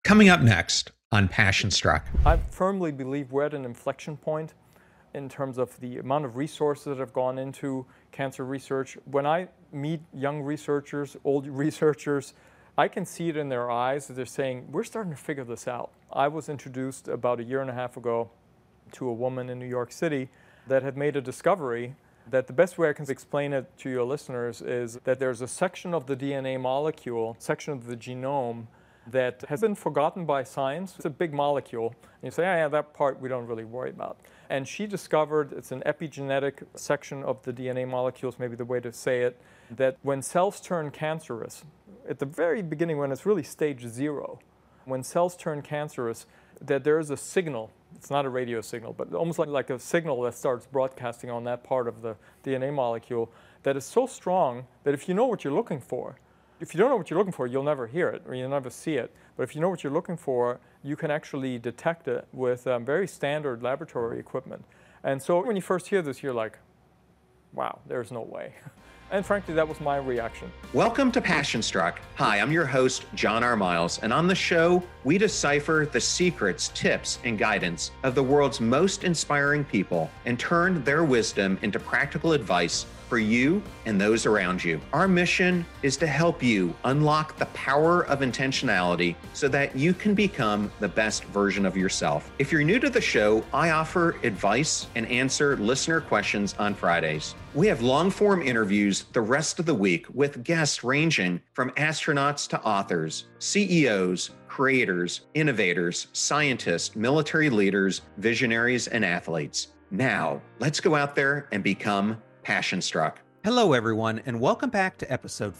Coming up next on Passion Struck. I firmly believe we're at an inflection point in terms of the amount of resources that have gone into cancer research. When I meet young researchers, old researchers, I can see it in their eyes that they're saying, we're starting to figure this out. I was introduced about a year and a half ago to a woman in New York City that had made a discovery that the best way I can explain it to your listeners is that there's a section of the DNA molecule, section of the genome, that has been forgotten by science. It's a big molecule. And you say, yeah, that part we don't really worry about. And she discovered, it's an epigenetic section of the DNA molecules, maybe the way to say it, that when cells turn cancerous, at the very beginning when it's really stage 0, when cells turn cancerous, that there is a signal. It's not a radio signal, but almost like a signal that starts broadcasting on that part of the DNA molecule that is so strong that if you know what you're looking for, if you don't know what you're looking for, you'll never hear it or you'll never see it. But if you know what you're looking for, you can actually detect it with very standard laboratory equipment. And so when you first hear this, you're like, wow, there's no way. And frankly, that was my reaction. Welcome to Passion Struck. Hi, I'm your host, John R. Miles, and on the show, we decipher the secrets, tips, and guidance of the world's most inspiring people and turn their wisdom into practical advice for you and those around you. Our mission is to help you unlock the power of intentionality so that you can become the best version of yourself. If you're new to the show, I offer advice and answer listener questions on Fridays. We have long-form interviews the rest of the week with guests ranging from astronauts to authors, CEOs, creators, innovators, scientists, military leaders, visionaries, and athletes. Now, let's go out there and become Passion Struck. Hello, everyone, and welcome back to episode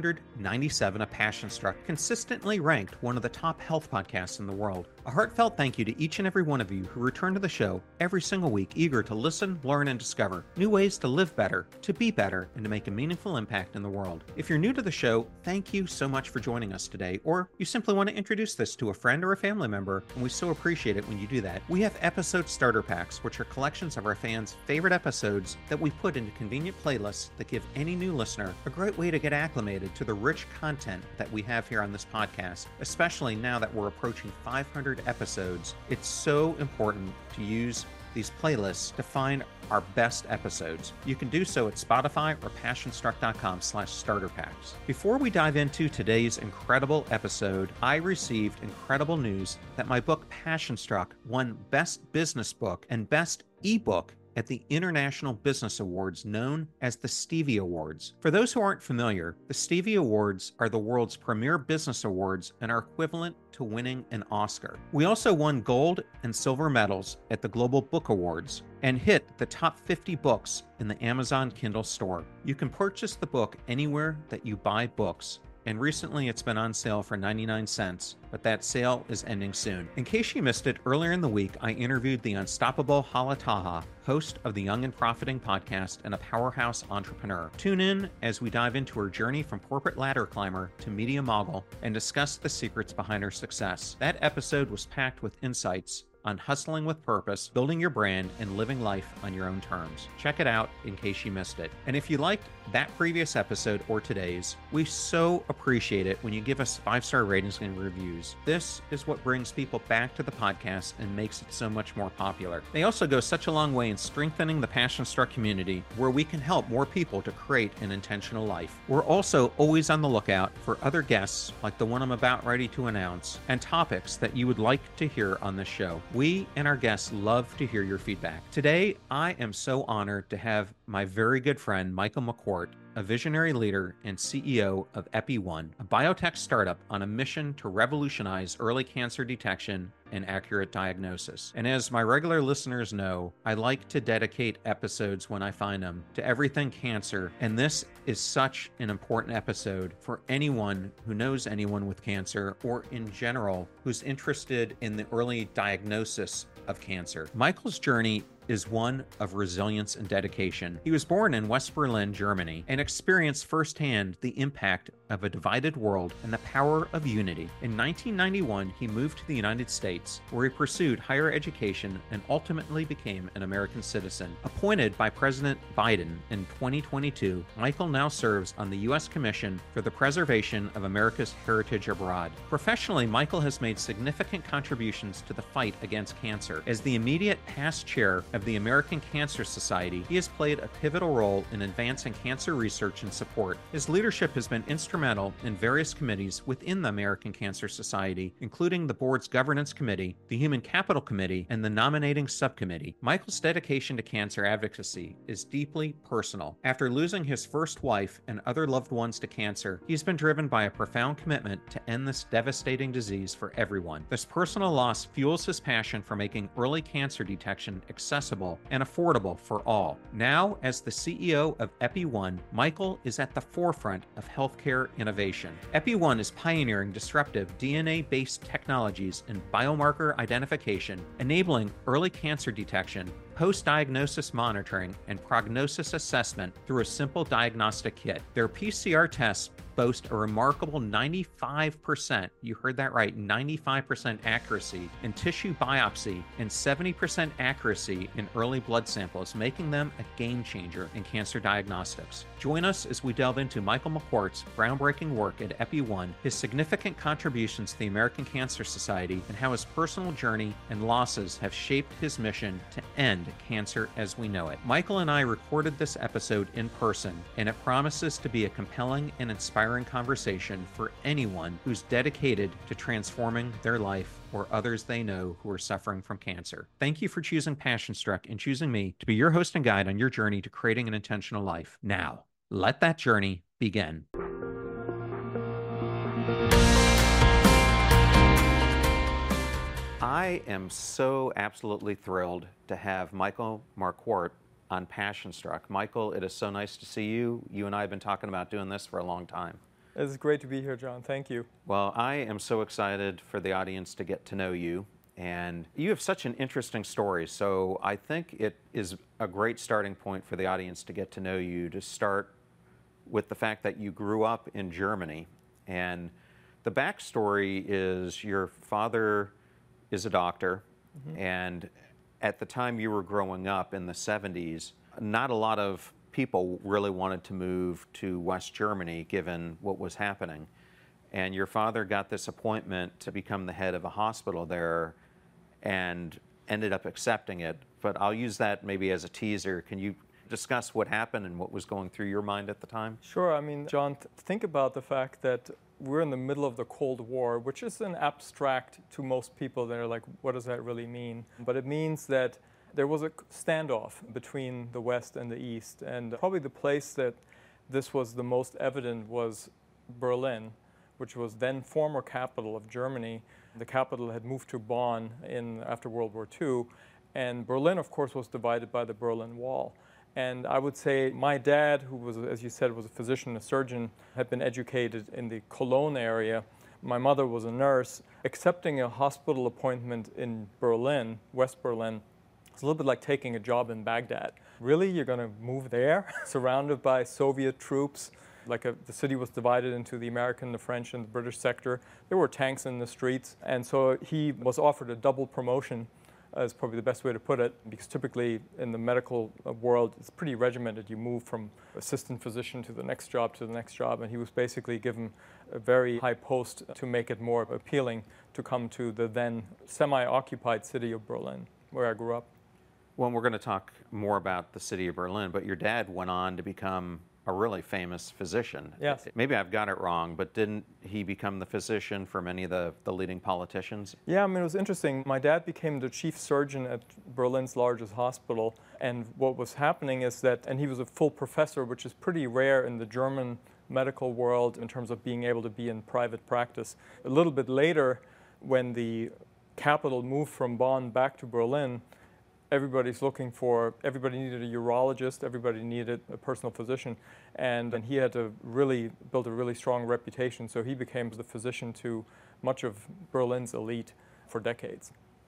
497 of Passion Struck, consistently ranked one of the top health podcasts in the world. A heartfelt thank you to each and every one of you who return to the show every single week, eager to listen, learn, and discover new ways to live better, to be better, and to make a meaningful impact in the world. If you're new to the show, thank you so much for joining us today, or you simply want to introduce this to a friend or a family member, and we so appreciate it when you do that. We have episode starter packs, which are collections of our fans' favorite episodes that we put into convenient playlists that give any new listener a great way to get acclimated to the rich content that we have here on this podcast, especially now that we're approaching 500 episodes. It's so important to use these playlists to find our best episodes. You can do so at Spotify or passionstruck.com/starter packs. Before we dive into today's incredible episode, I received incredible news that my book Passion Struck won Best Business Book and Best Ebook at the International Business Awards known as the Stevie Awards. For those who aren't familiar, the Stevie Awards are the world's premier business awards and are equivalent to winning an Oscar. We also won gold and silver medals at the Global Book Awards and hit the top 50 books in the Amazon Kindle store. You can purchase the book anywhere that you buy books, and recently it's been on sale for 99 cents, but that sale is ending soon. In case you missed it, earlier in the week, I interviewed the unstoppable Hala Taha, host of the Young and Profiting podcast and a powerhouse entrepreneur. Tune in as we dive into her journey from corporate ladder climber to media mogul and discuss the secrets behind her success. That episode was packed with insights on hustling with purpose, building your brand, and living life on your own terms. Check it out in case you missed it. And if you liked that previous episode or today's, we so appreciate it when you give us 5-star ratings and reviews. This is what brings people back to the podcast and makes it so much more popular. They also go such a long way in strengthening the Passion Struck community, where we can help more people to create an intentional life. We're also always on the lookout for other guests like the one I'm about ready to announce, and topics that you would like to hear on this show. We and our guests love to hear your feedback. Today, I am so honored to have my very good friend, Michael McCourt, a visionary leader and CEO of EpiOne, a biotech startup on a mission to revolutionize early cancer detection and accurate diagnosis. And as my regular listeners know, I like to dedicate episodes when I find them to everything cancer, and this is such an important episode for anyone who knows anyone with cancer, or in general, who's interested in the early diagnosis of cancer. Michael's journey is one of resilience and dedication. He was born in West Berlin, Germany, and experienced firsthand the impact of a divided world and the power of unity. In 1991, he moved to the United States, where he pursued higher education and ultimately became an American citizen. Appointed by President Biden in 2022, Michael now serves on the U.S. Commission for the Preservation of America's Heritage Abroad. Professionally, Michael has made significant contributions to the fight against cancer. As the immediate past chair of the American Cancer Society, he has played a pivotal role in advancing cancer research and support. His leadership has been instrumental in various committees within the American Cancer Society, including the board's governance committee, the Human Capital Committee, and the nominating subcommittee. Michael's dedication to cancer advocacy is deeply personal. After losing his first wife and other loved ones to cancer, he's been driven by a profound commitment to end this devastating disease for everyone. This personal loss fuels his passion for making early cancer detection accessible and affordable for all. Now, as the CEO of EpiOne, Michael is at the forefront of healthcare innovation. EpiOne is pioneering disruptive DNA-based technologies in biomarker identification, enabling early cancer detection, post-diagnosis monitoring, and prognosis assessment through a simple diagnostic kit. Their PCR tests boast a remarkable 95%, you heard that right, 95% accuracy in tissue biopsy and 70% accuracy in early blood samples, making them a game changer in cancer diagnostics. Join us as we delve into Michael McCourt's groundbreaking work at EpiOne, his significant contributions to the American Cancer Society, and how his personal journey and losses have shaped his mission to end cancer as we know it. Michael and I recorded this episode in person, and it promises to be a compelling and inspiring conversation for anyone who's dedicated to transforming their life or others they know who are suffering from cancer. Thank you for choosing Passion Struck and choosing me to be your host and guide on your journey to creating an intentional life. Now, let that journey begin. I am so absolutely thrilled to have Michael Marquardt on Passion Struck. Michael, it is so nice to see you. You and I have been talking about doing this for a long time. It's great to be here, John. Thank you. Well, I am so excited for the audience to get to know you. And you have such an interesting story. So I think it is a great starting point for the audience to get to know you, to start with the fact that you grew up in Germany. And the backstory is your father is a doctor. And at the time you were growing up in the 70s, not a lot of people really wanted to move to West Germany given what was happening. And your father got this appointment to become the head of a hospital there and ended up accepting it. But I'll use that maybe as a teaser. Can you discuss what happened and what was going through your mind at the time? Sure. I mean, John, think about the fact that we're in the middle of the Cold War, which is an abstract to most people. They're like, what does that really mean? But it means that there was a standoff between the West and the East. And probably the place that this was the most evident was Berlin, which was then former capital of Germany. The capital had moved to Bonn after World War II. And Berlin, of course, was divided by the Berlin Wall. And I would say my dad, who was, as you said, was a physician, a surgeon, had been educated in the Cologne area. My mother was a nurse. Accepting a hospital appointment in Berlin, West Berlin, it's a little bit like taking a job in Baghdad. Really, you're going to move there, surrounded by Soviet troops? The city was divided into the American, the French, and the British sector. There were tanks in the streets. And so he was offered a double promotion, is probably the best way to put it, because typically in the medical world, it's pretty regimented. You move from assistant physician to the next job to the next job, and he was basically given a very high post to make it more appealing to come to the then semi-occupied city of Berlin, where I grew up. Well, we're going to talk more about the city of Berlin, but your dad went on to become a really famous physician. Yes. Maybe I've got it wrong, but didn't he become the physician for many of the leading politicians? Yeah, I mean, it was interesting. My dad became the chief surgeon at Berlin's largest hospital. And what was happening is that, and he was a full professor, which is pretty rare in the German medical world in terms of being able to be in private practice. A little bit later, when the capital moved from Bonn back to Berlin, everybody needed a urologist, everybody needed a personal physician, and he had to really build a really strong reputation, so he became the physician to much of Berlin's elite for decades.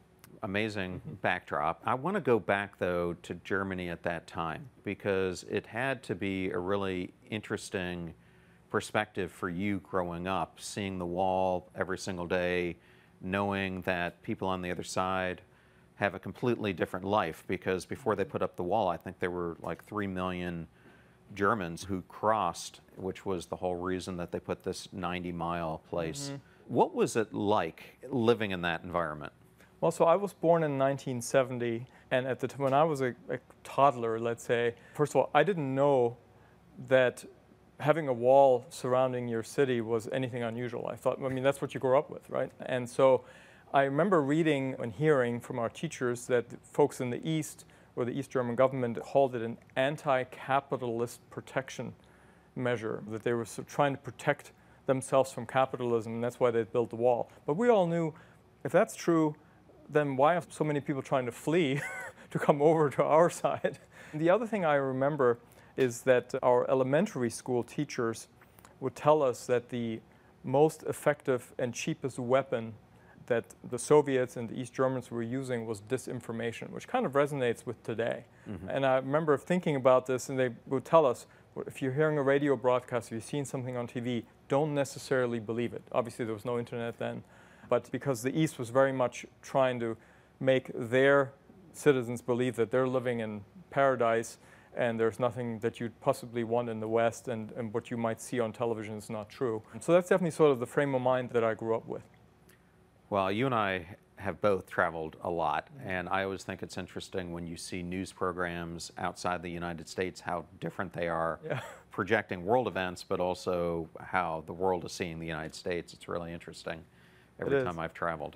amazing backdrop. I want to go back, though, to Germany at that time, because it had to be a really interesting perspective for you growing up, seeing the wall every single day, knowing that people on the other side have a completely different life, because before they put up the wall, I think there were like 3 million Germans who crossed, which was the whole reason that they put this 90-mile place. What was it like living in that environment? Well, so I was born in 1970, and at the time when I was a toddler, let's say, first of all, I didn't know that having a wall surrounding your city was anything unusual. I thought, I mean, that's what you grew up with, right? And so I remember reading and hearing from our teachers that folks in the East, or the East German government, called it an anti-capitalist protection measure, that they were trying to protect themselves from capitalism, and that's why they built the wall. But we all knew, if that's true, then why are so many people trying to flee to come over to our side? The other thing I remember is that our elementary school teachers would tell us that the most effective and cheapest weapon that the Soviets and the East Germans were using was disinformation, which kind of resonates with today. And I remember thinking about this, and they would tell us, if you're hearing a radio broadcast, if you've seen something on TV, don't necessarily believe it. Obviously, there was no internet then, but because the East was very much trying to make their citizens believe that they're living in paradise and there's nothing that you'd possibly want in the West, and what you might see on television is not true. So that's definitely sort of the frame of mind that I grew up with. Well, you and I have both traveled a lot, and I always think it's interesting when you see news programs outside the United States, how different they are, projecting world events, but also how the world is seeing the United States. It's really interesting every time I've traveled.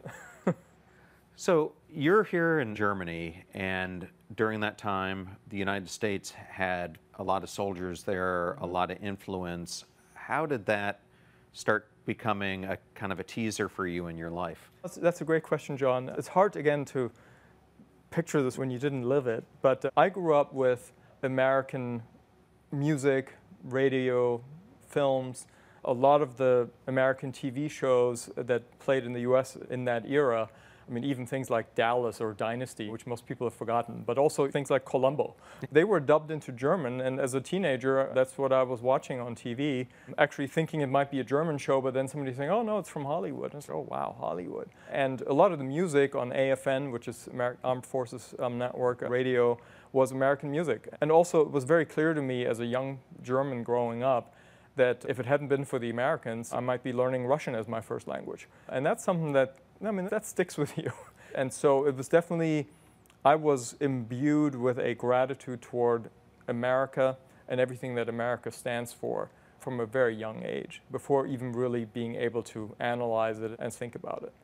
So you're here in Germany, and during that time, the United States had a lot of soldiers there, a lot of influence. How did that start becoming a kind of a teaser for you in your life? That's a great question, John. It's hard, again, to picture this when you didn't live it, but I grew up with American music, radio, films. A lot of the American TV shows that played in the US in that era, I mean, even things like Dallas or Dynasty, which most people have forgotten, but also things like Columbo. They were dubbed into German, and as a teenager, that's what I was watching on TV, actually thinking it might be a German show, but then somebody saying, oh, no, it's from Hollywood. And I said, oh, wow, Hollywood. And a lot of the music on AFN, which is Armed Forces Network radio, was American music. And also, it was very clear to me as a young German growing up that if it hadn't been for the Americans, I might be learning Russian as my first language. And that's something that, I mean, that sticks with you. And so it was definitely, I was imbued with a gratitude toward America and everything that America stands for from a very young age, before even really being able to analyze it and think about it.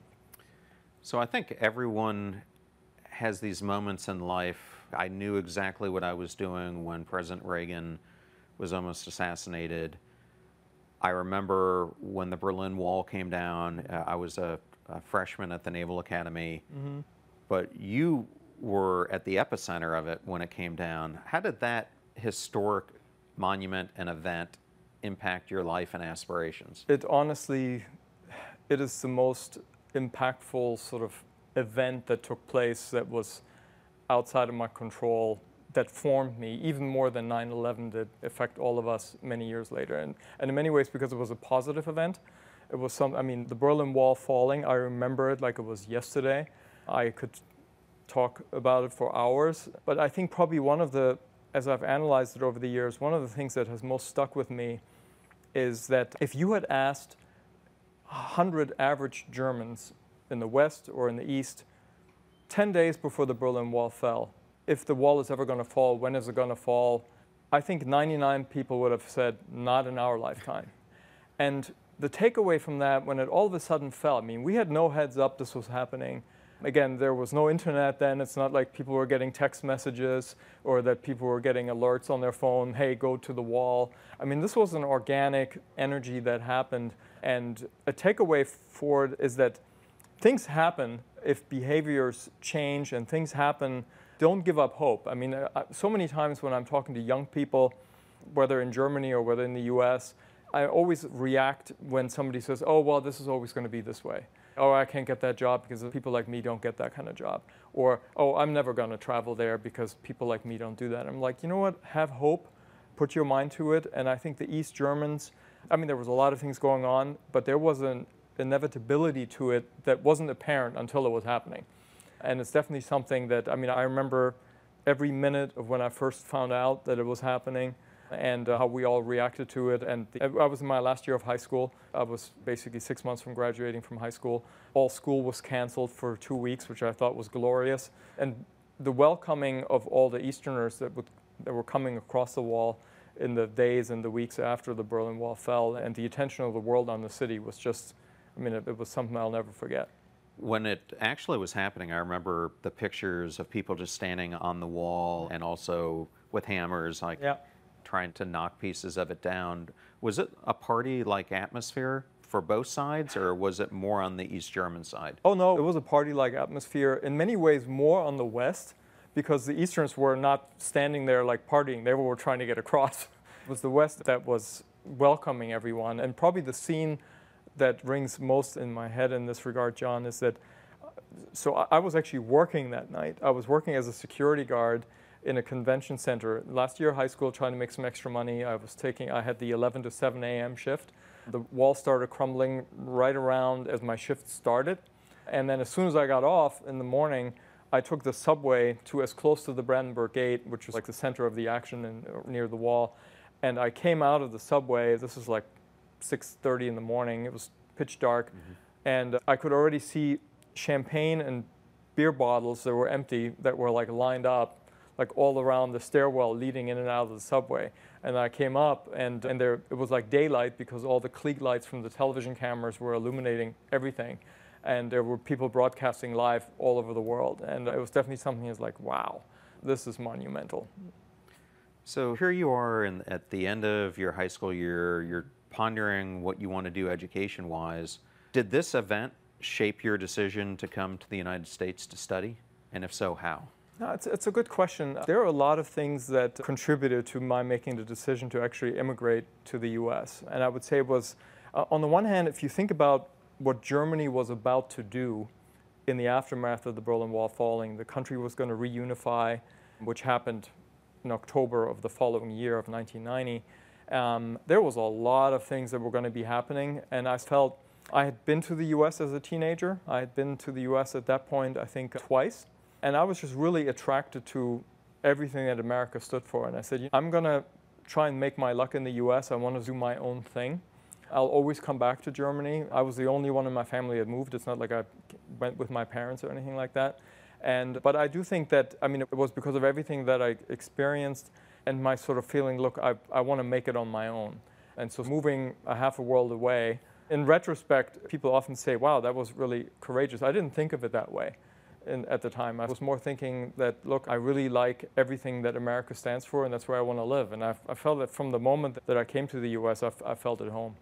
So I think everyone has these moments in life. I knew exactly what I was doing when President Reagan was almost assassinated. I remember when the Berlin Wall came down, I was a freshman at the Naval Academy, but you were at the epicenter of it when it came down. How did that historic monument and event impact your life and aspirations? It honestly, it is the most impactful sort of event that took place that was outside of my control, that formed me even more than 9/11 did affect all of us many years later. And in many ways, because it was a positive event, it was I mean, the Berlin Wall falling, I remember it like it was yesterday. I could talk about it for hours. But I think probably one of the, as I've analyzed it over the years, one of the things that has most stuck with me is that if you had asked 100 average Germans in the West or in the East 10 days before the Berlin Wall fell, if the wall is ever going to fall, when is it going to fall? I think 99 people would have said, not in our lifetime. And the takeaway from that, when it all of a sudden fell, I mean, we had no heads up this was happening. Again, there was no internet then. It's not like people were getting text messages or that people were getting alerts on their phone, hey, go to the wall. I mean, this was an organic energy that happened. And a takeaway for it is that things happen if behaviors change, and things happen. Don't give up hope. I mean, so many times when I'm talking to young people, whether in Germany or whether in the US, I always react when somebody says, oh, well, this is always going to be this way. Oh, I can't get that job because people like me don't get that kind of job. Or, oh, I'm never going to travel there because people like me don't do that. I'm like, you know what? Have hope, put your mind to it. And I think the East Germans, I mean, there was a lot of things going on, but there was an inevitability to it that wasn't apparent until it was happening. And it's definitely something that, I mean, I remember every minute of when I first found out that it was happening and how we all reacted to it. And I was in my last year of high school. I was basically 6 months from graduating from high school. All school was canceled for 2 weeks, which I thought was glorious. And the welcoming of all the Easterners that were coming across the wall in the days and the weeks after the Berlin Wall fell, and the attention of the world on the city was just, I mean, it was something I'll never forget. When it actually was happening, I remember the pictures of people just standing on the wall and also with hammers, like trying to knock pieces of it down. Was it a party-like atmosphere for both sides, or was it more on the East German side? Oh no, it was a party-like atmosphere. In many ways, more on the West, because the Easterns were not standing there like partying. They were trying to get across. It was the West that was welcoming everyone. And probably the scene that rings most in my head in this regard, John, is that, so I was actually working that night. I was working as a security guard in a convention center. Last year of high school, trying to make some extra money. I had the 11 to 7 a.m. shift. The wall started crumbling right around as my shift started. And then as soon as I got off in the morning, I took the subway to as close to the Brandenburg Gate, which was like the center of the action near the wall. And I came out of the subway. This was like 6:30 in the morning. It was pitch dark. And I could already see champagne and beer bottles that were empty that were like lined up like all around the stairwell leading in and out of the subway. And I came up and there it was like daylight because all the Klieg lights from the television cameras were illuminating everything. And there were people broadcasting live all over the world. And it was definitely something that's like, wow, this is monumental. So here you are at the end of your high school year, you're pondering what you want to do education-wise. Did this event shape your decision to come to the United States to study? And if so, how? No, it's a good question. There are a lot of things that contributed to my making the decision to actually immigrate to the US. And I would say it was, on the one hand, if you think about what Germany was about to do in the aftermath of the Berlin Wall falling, the country was going to reunify, which happened in October of the following year of 1990. There was a lot of things that were going to be happening, and I felt I had been to the US as a teenager. I had been to the US at that point, I think, twice. And I was just really attracted to everything that America stood for. And I said, I'm going to try and make my luck in the US. I want to do my own thing. I'll always come back to Germany. I was the only one in my family that moved. It's not like I went with my parents or anything like that. But I do think that, I mean, it was because of everything that I experienced and my sort of feeling, look, I want to make it on my own. And so moving a half a world away, in retrospect, people often say, wow, that was really courageous. I didn't think of it that way at the time. I was more thinking that, look, I really like everything that America stands for, and that's where I want to live. And I felt that from the moment that I came to the US, I felt at home.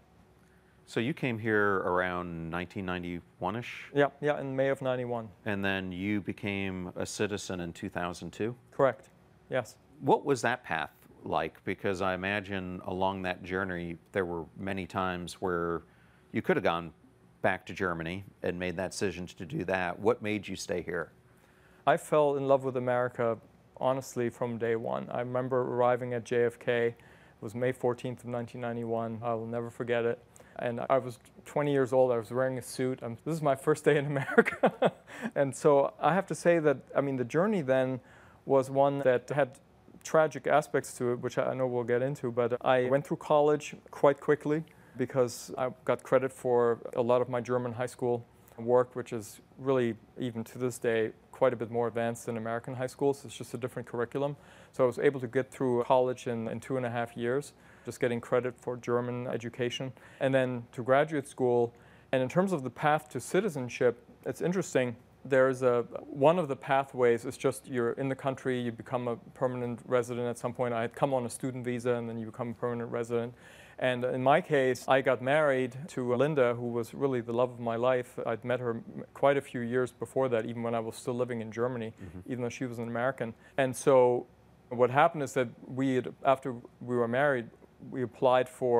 So you came here around 1991-ish? Yeah, in May of 91. And then you became a citizen in 2002? Correct, yes. What was that path like? Because I imagine along that journey, there were many times where you could have gone back to Germany and made that decision to do that. What made you stay here? I fell in love with America, honestly, from day one. I remember arriving at JFK. It was May 14th of 1991. I will never forget it. And I was 20 years old. I was wearing a suit. This is my first day in America. And so I have to say that, I mean, the journey then was one that had tragic aspects to it, which I know we'll get into. But I went through college quite quickly because I got credit for a lot of my German high school work, which is really, even to this day, quite a bit more advanced than American high schools. It's just a different curriculum. So I was able to get through college in 2.5 years, just getting credit for German education, and then to graduate school. And in terms of the path to citizenship, it's interesting. There's one of the pathways is just you're in the country, you become a permanent resident at some point. I had come on a student visa, and then you become a permanent resident. And in my case, I got married to Linda, who was really the love of my life. I'd met her quite a few years before that, even when I was still living in Germany, even though she was an American. And so what happened is that after we were married, we applied for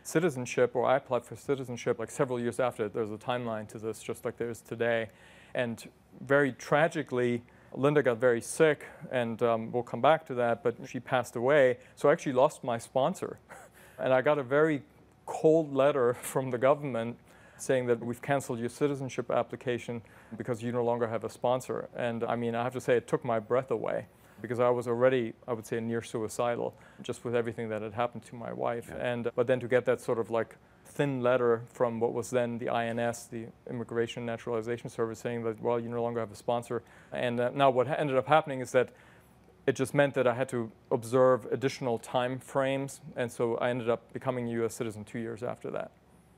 citizenship, or I applied for citizenship like several years after. There's a timeline to this, just like there is today. And very tragically, Linda got very sick, and we'll come back to that, but she passed away. So I actually lost my sponsor. And I got a very cold letter from the government saying that we've canceled your citizenship application because you no longer have a sponsor. And I mean, I have to say, it took my breath away, because I was already, I would say, near suicidal, just with everything that had happened to my wife. Yeah. But then to get that sort of like thin letter from what was then the INS, the Immigration and Naturalization Service, saying that, well, you no longer have a sponsor. And now what ended up happening is that it just meant that I had to observe additional time frames. And so I ended up becoming a U.S. citizen 2 years after that.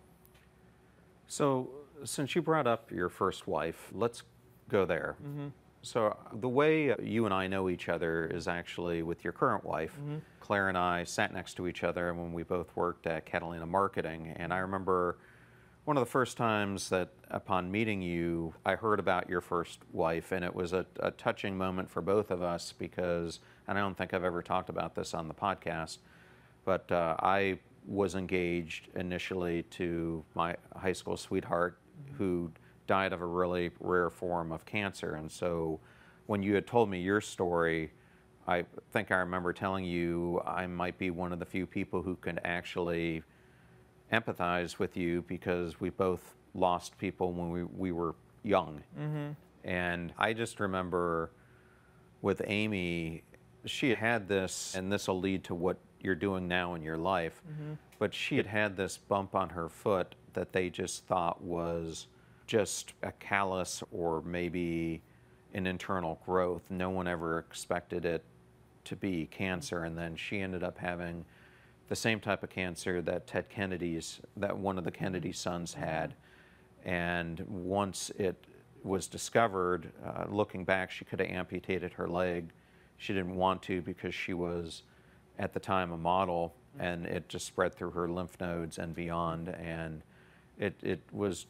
So since you brought up your first wife, let's go there. Mm-hmm. So the way you and I know each other is actually with your current wife. Mm-hmm. Claire and I sat next to each other when we both worked at Catalina Marketing. And I remember one of the first times that upon meeting you, I heard about your first wife. And it was a touching moment for both of us because, and I don't think I've ever talked about this on the podcast, but I was engaged initially to my high school sweetheart, mm-hmm. who died of a really rare form of cancer. And so when you had told me your story, I think I remember telling you I might be one of the few people who can actually empathize with you because we both lost people when we were young. Mm-hmm. And I just remember with Amy, she had this, and this will lead to what you're doing now in your life, mm-hmm. but she had this bump on her foot that they just thought was just a callus or maybe an internal growth. No one ever expected it to be cancer, and then she ended up having the same type of cancer that that one of the Kennedy sons had. And once it was discovered, looking back, she could have amputated her leg. She didn't want to because she was, at the time, a model, and it just spread through her lymph nodes and beyond. And it was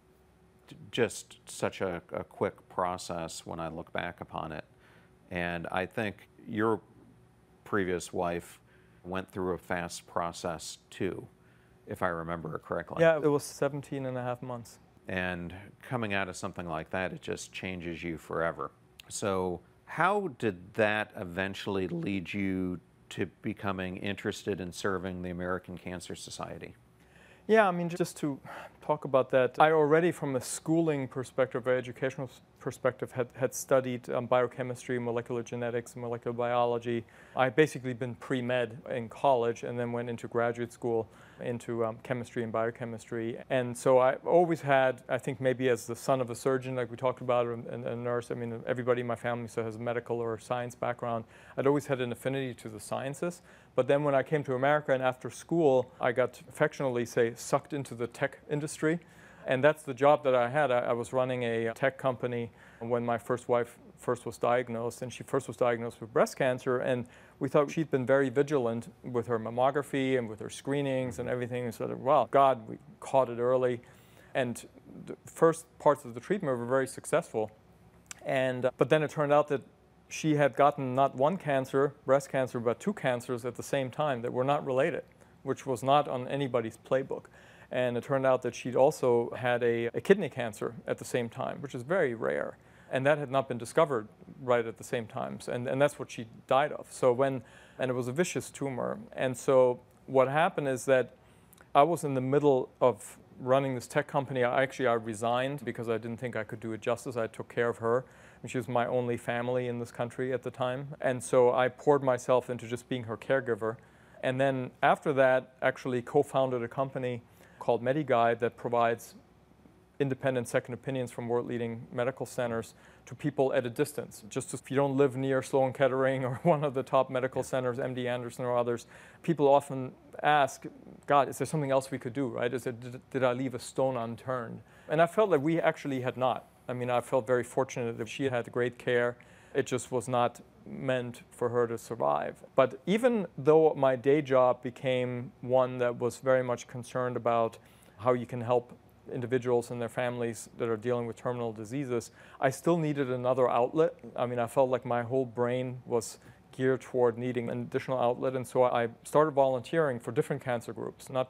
just such a quick process when I look back upon it. And I think your previous wife went through a fast process too, if I remember it correctly. Yeah, it was 17 and a half months. And coming out of something like that, it just changes you forever. So how did that eventually lead you to becoming interested in serving the American Cancer Society? Yeah, I mean, just to talk about that, I already, from a schooling perspective, or educational perspective, had studied biochemistry, molecular genetics, molecular biology. I had basically been pre-med in college and then went into graduate school into chemistry and biochemistry. And so I always had, I think maybe as the son of a surgeon, like we talked about, and a nurse, I mean, everybody in my family has a medical or science background. I'd always had an affinity to the sciences. But then when I came to America and after school, I got affectionately sucked into the tech industry. And that's the job that I had. I was running a tech company when my first wife first was diagnosed, and she first was diagnosed with breast cancer. And we thought she'd been very vigilant with her mammography and with her screenings and everything. And said, well, God, we caught it early. And the first parts of the treatment were very successful. And but then it turned out that she had gotten not one cancer, breast cancer, but two cancers at the same time that were not related, which was not on anybody's playbook. And it turned out that she'd also had a kidney cancer at the same time, which is very rare. And that had not been discovered right at the same time. And that's what she died of. And it was a vicious tumor. And so what happened is that I was in the middle of running this tech company. I resigned because I didn't think I could do it justice. I took care of her. And she was my only family in this country at the time. And so I poured myself into just being her caregiver. And then after that, actually co-founded a company called MediGuide that provides independent second opinions from world-leading medical centers to people at a distance. Just if you don't live near Sloan Kettering or one of the top medical centers, MD Anderson or others, people often ask, God, is there something else we could do, right? Did I leave a stone unturned? And I felt like we actually had not. I mean, I felt very fortunate that she had great care. It just was not meant for her to survive. But even though my day job became one that was very much concerned about how you can help individuals and their families that are dealing with terminal diseases, I still needed another outlet. I mean, I felt like my whole brain was geared toward needing an additional outlet. And so I started volunteering for different cancer groups, not just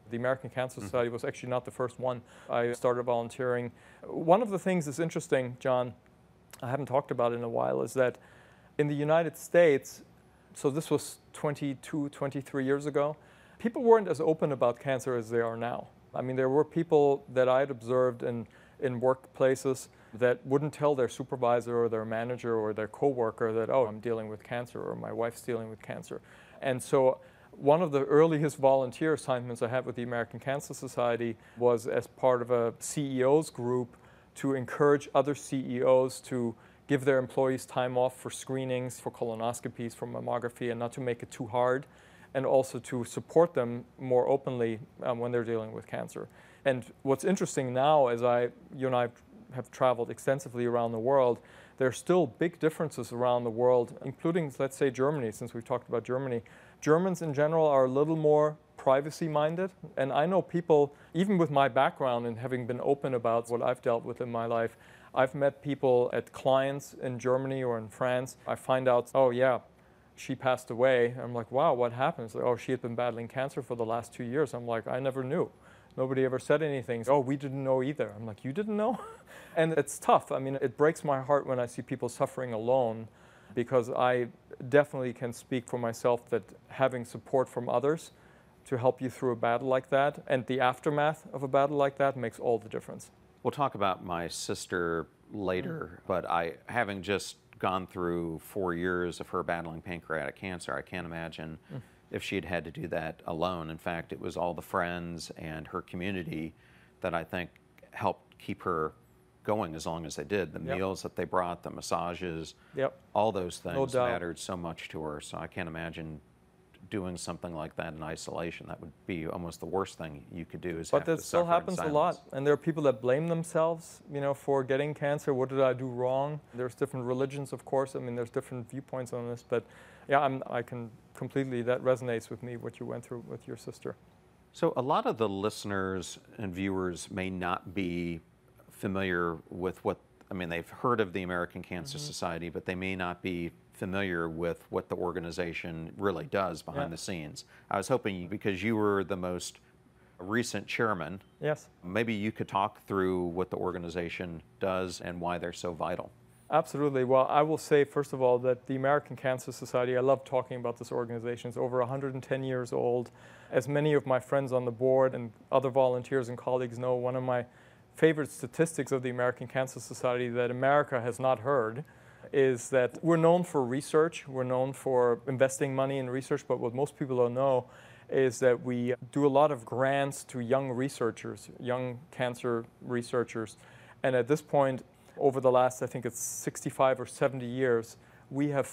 The American Cancer Society was actually not the first one. I started volunteering. One of the things that's interesting, John, I haven't talked about in a while, is that in the United States, so this was 22, 23 years ago, people weren't as open about cancer as they are now. I mean, there were people that I had observed in workplaces that wouldn't tell their supervisor or their manager or their coworker that, oh, I'm dealing with cancer or my wife's dealing with cancer. And so one of the earliest volunteer assignments I had with the American Cancer Society was as part of a CEO's group to encourage other CEOs to give their employees time off for screenings, for colonoscopies, for mammography, and not to make it too hard, and also to support them more openly when they're dealing with cancer. And what's interesting now, as you and I have traveled extensively around the world, there are still big differences around the world, including, let's say, Germany, since we've talked about Germany. Germans in general are a little more privacy-minded, and I know people, even with my background and having been open about what I've dealt with in my life, I've met people at clients in Germany or in France. I find out, oh yeah, she passed away. I'm like, wow, what happened? It's like, oh, she had been battling cancer for the last 2 years. I'm like, I never knew. Nobody ever said anything. Oh, we didn't know either. I'm like, you didn't know? And it's tough. I mean, it breaks my heart when I see people suffering alone, because I definitely can speak for myself that having support from others to help you through a battle like that and the aftermath of a battle like that makes all the difference. We'll talk about my sister later, but having just gone through 4 years of her battling pancreatic cancer, I can't imagine if she'd had to do that alone. In fact, it was all the friends and her community that I think helped keep her going as long as they did. The meals that they brought, the massages, all those things mattered so much to her. So I can't imagine doing something like that in isolation. That would be almost the worst thing you could do. But that still happens a lot. And there are people that blame themselves, for getting cancer. What did I do wrong? There's different religions, of course. I mean, there's different viewpoints on this. But yeah, I can completely, that resonates with me, what you went through with your sister. So a lot of the listeners and viewers may not be familiar with they've heard of the American Cancer Society, but they may not be familiar with what the organization really does behind the scenes. I was hoping, because you were the most recent chairman, maybe you could talk through what the organization does and why they're so vital. Absolutely. Well, I will say, first of all, that the American Cancer Society, I love talking about this organization. It's over 110 years old. As many of my friends on the board and other volunteers and colleagues know, one of my favorite statistics of the American Cancer Society that America has not heard is that we're known for research. We're known for investing money in research, but what most people don't know is that we do a lot of grants to young researchers, young cancer researchers. And at this point, over the last, I think it's 65 or 70 years, we have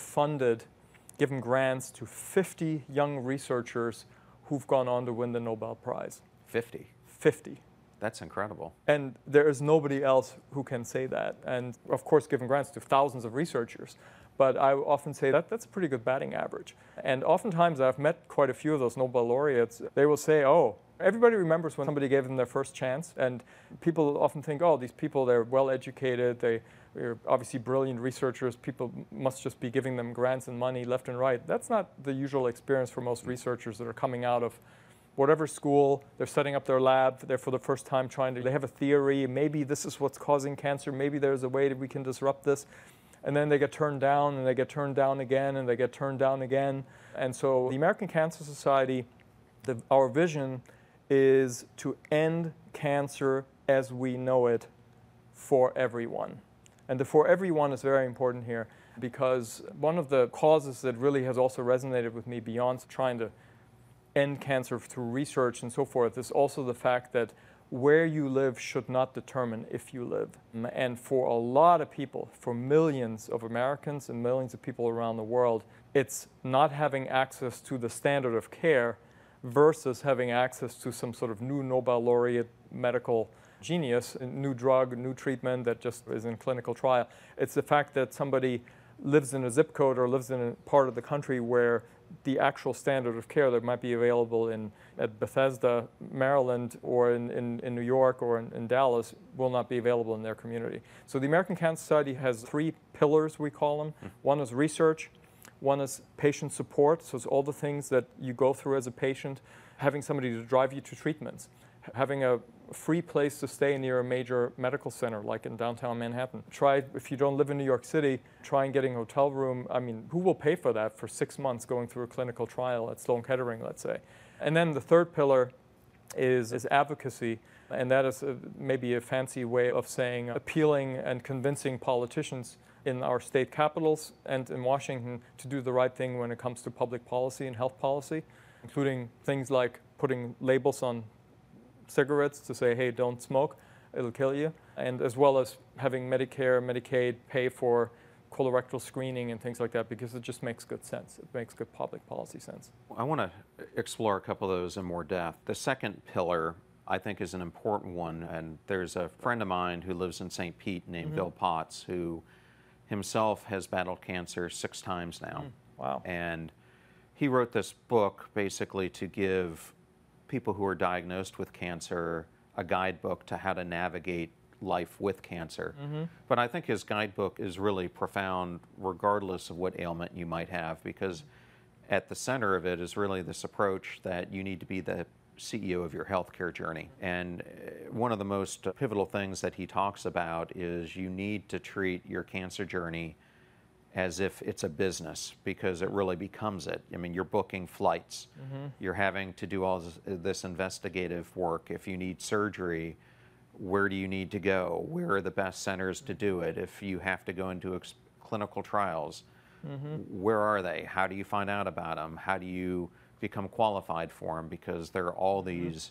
given grants to 50 young researchers who've gone on to win the Nobel Prize. 50? 50. That's incredible. And there is nobody else who can say that. And of course, giving grants to thousands of researchers. But I often say that's a pretty good batting average. And oftentimes, I've met quite a few of those Nobel laureates. They will say, oh, everybody remembers when somebody gave them their first chance. And people often think, oh, these people, they're well educated. They're obviously brilliant researchers. People must just be giving them grants and money left and right. That's not the usual experience for most researchers that are coming out of whatever school. They're setting up their lab. They're for the first time they have a theory. Maybe this is what's causing cancer. Maybe there's a way that we can disrupt this. And then they get turned down, and they get turned down again, and they get turned down again. And so the American Cancer Society, our vision is to end cancer as we know it for everyone. And the for everyone is very important here, because one of the causes that really has also resonated with me beyond trying to end cancer through research and so forth is also the fact that where you live should not determine if you live. And for a lot of people, for millions of Americans and millions of people around the world, it's not having access to the standard of care versus having access to some sort of new Nobel laureate medical genius, a new drug, a new treatment that just is in clinical trial. It's the fact that somebody lives in a zip code or lives in a part of the country where the actual standard of care that might be available at Bethesda, Maryland, or in New York or in Dallas will not be available in their community. So the American Cancer Society has 3 pillars, we call them. One is research, one is patient support, so it's all the things that you go through as a patient, having somebody to drive you to treatments, having a free place to stay near a major medical center like in downtown Manhattan. Try, if you don't live in New York City, try and getting a hotel room. I mean, who will pay for that for 6 months going through a clinical trial at Sloan Kettering, let's say? And then the third pillar is advocacy, and that is maybe a fancy way of saying appealing and convincing politicians in our state capitals and in Washington to do the right thing when it comes to public policy and health policy, including things like putting labels on cigarettes to say, hey, don't smoke, it'll kill you, and as well as having Medicare, Medicaid pay for colorectal screening and things like that, because it just makes good sense. It makes good public policy sense. I want to explore a couple of those in more depth. The second pillar, I think, is an important one, and there's a friend of mine who lives in St. Pete named Bill Potts, who himself has battled cancer 6 times now. Wow. And he wrote this book basically to give people who are diagnosed with cancer a guidebook to how to navigate life with cancer. But I think his guidebook is really profound regardless of what ailment you might have, because at the center of it is really this approach that you need to be the CEO of your healthcare journey. And one of the most pivotal things that he talks about is you need to treat your cancer journey as if it's a business, because it really becomes it. I mean, you're booking flights, you're having to do all this investigative work. If you need surgery, where do you need to go? Where are the best centers to do it? If you have to go into clinical trials, where are they? How do you find out about them? How do you become qualified for them? Because there are all these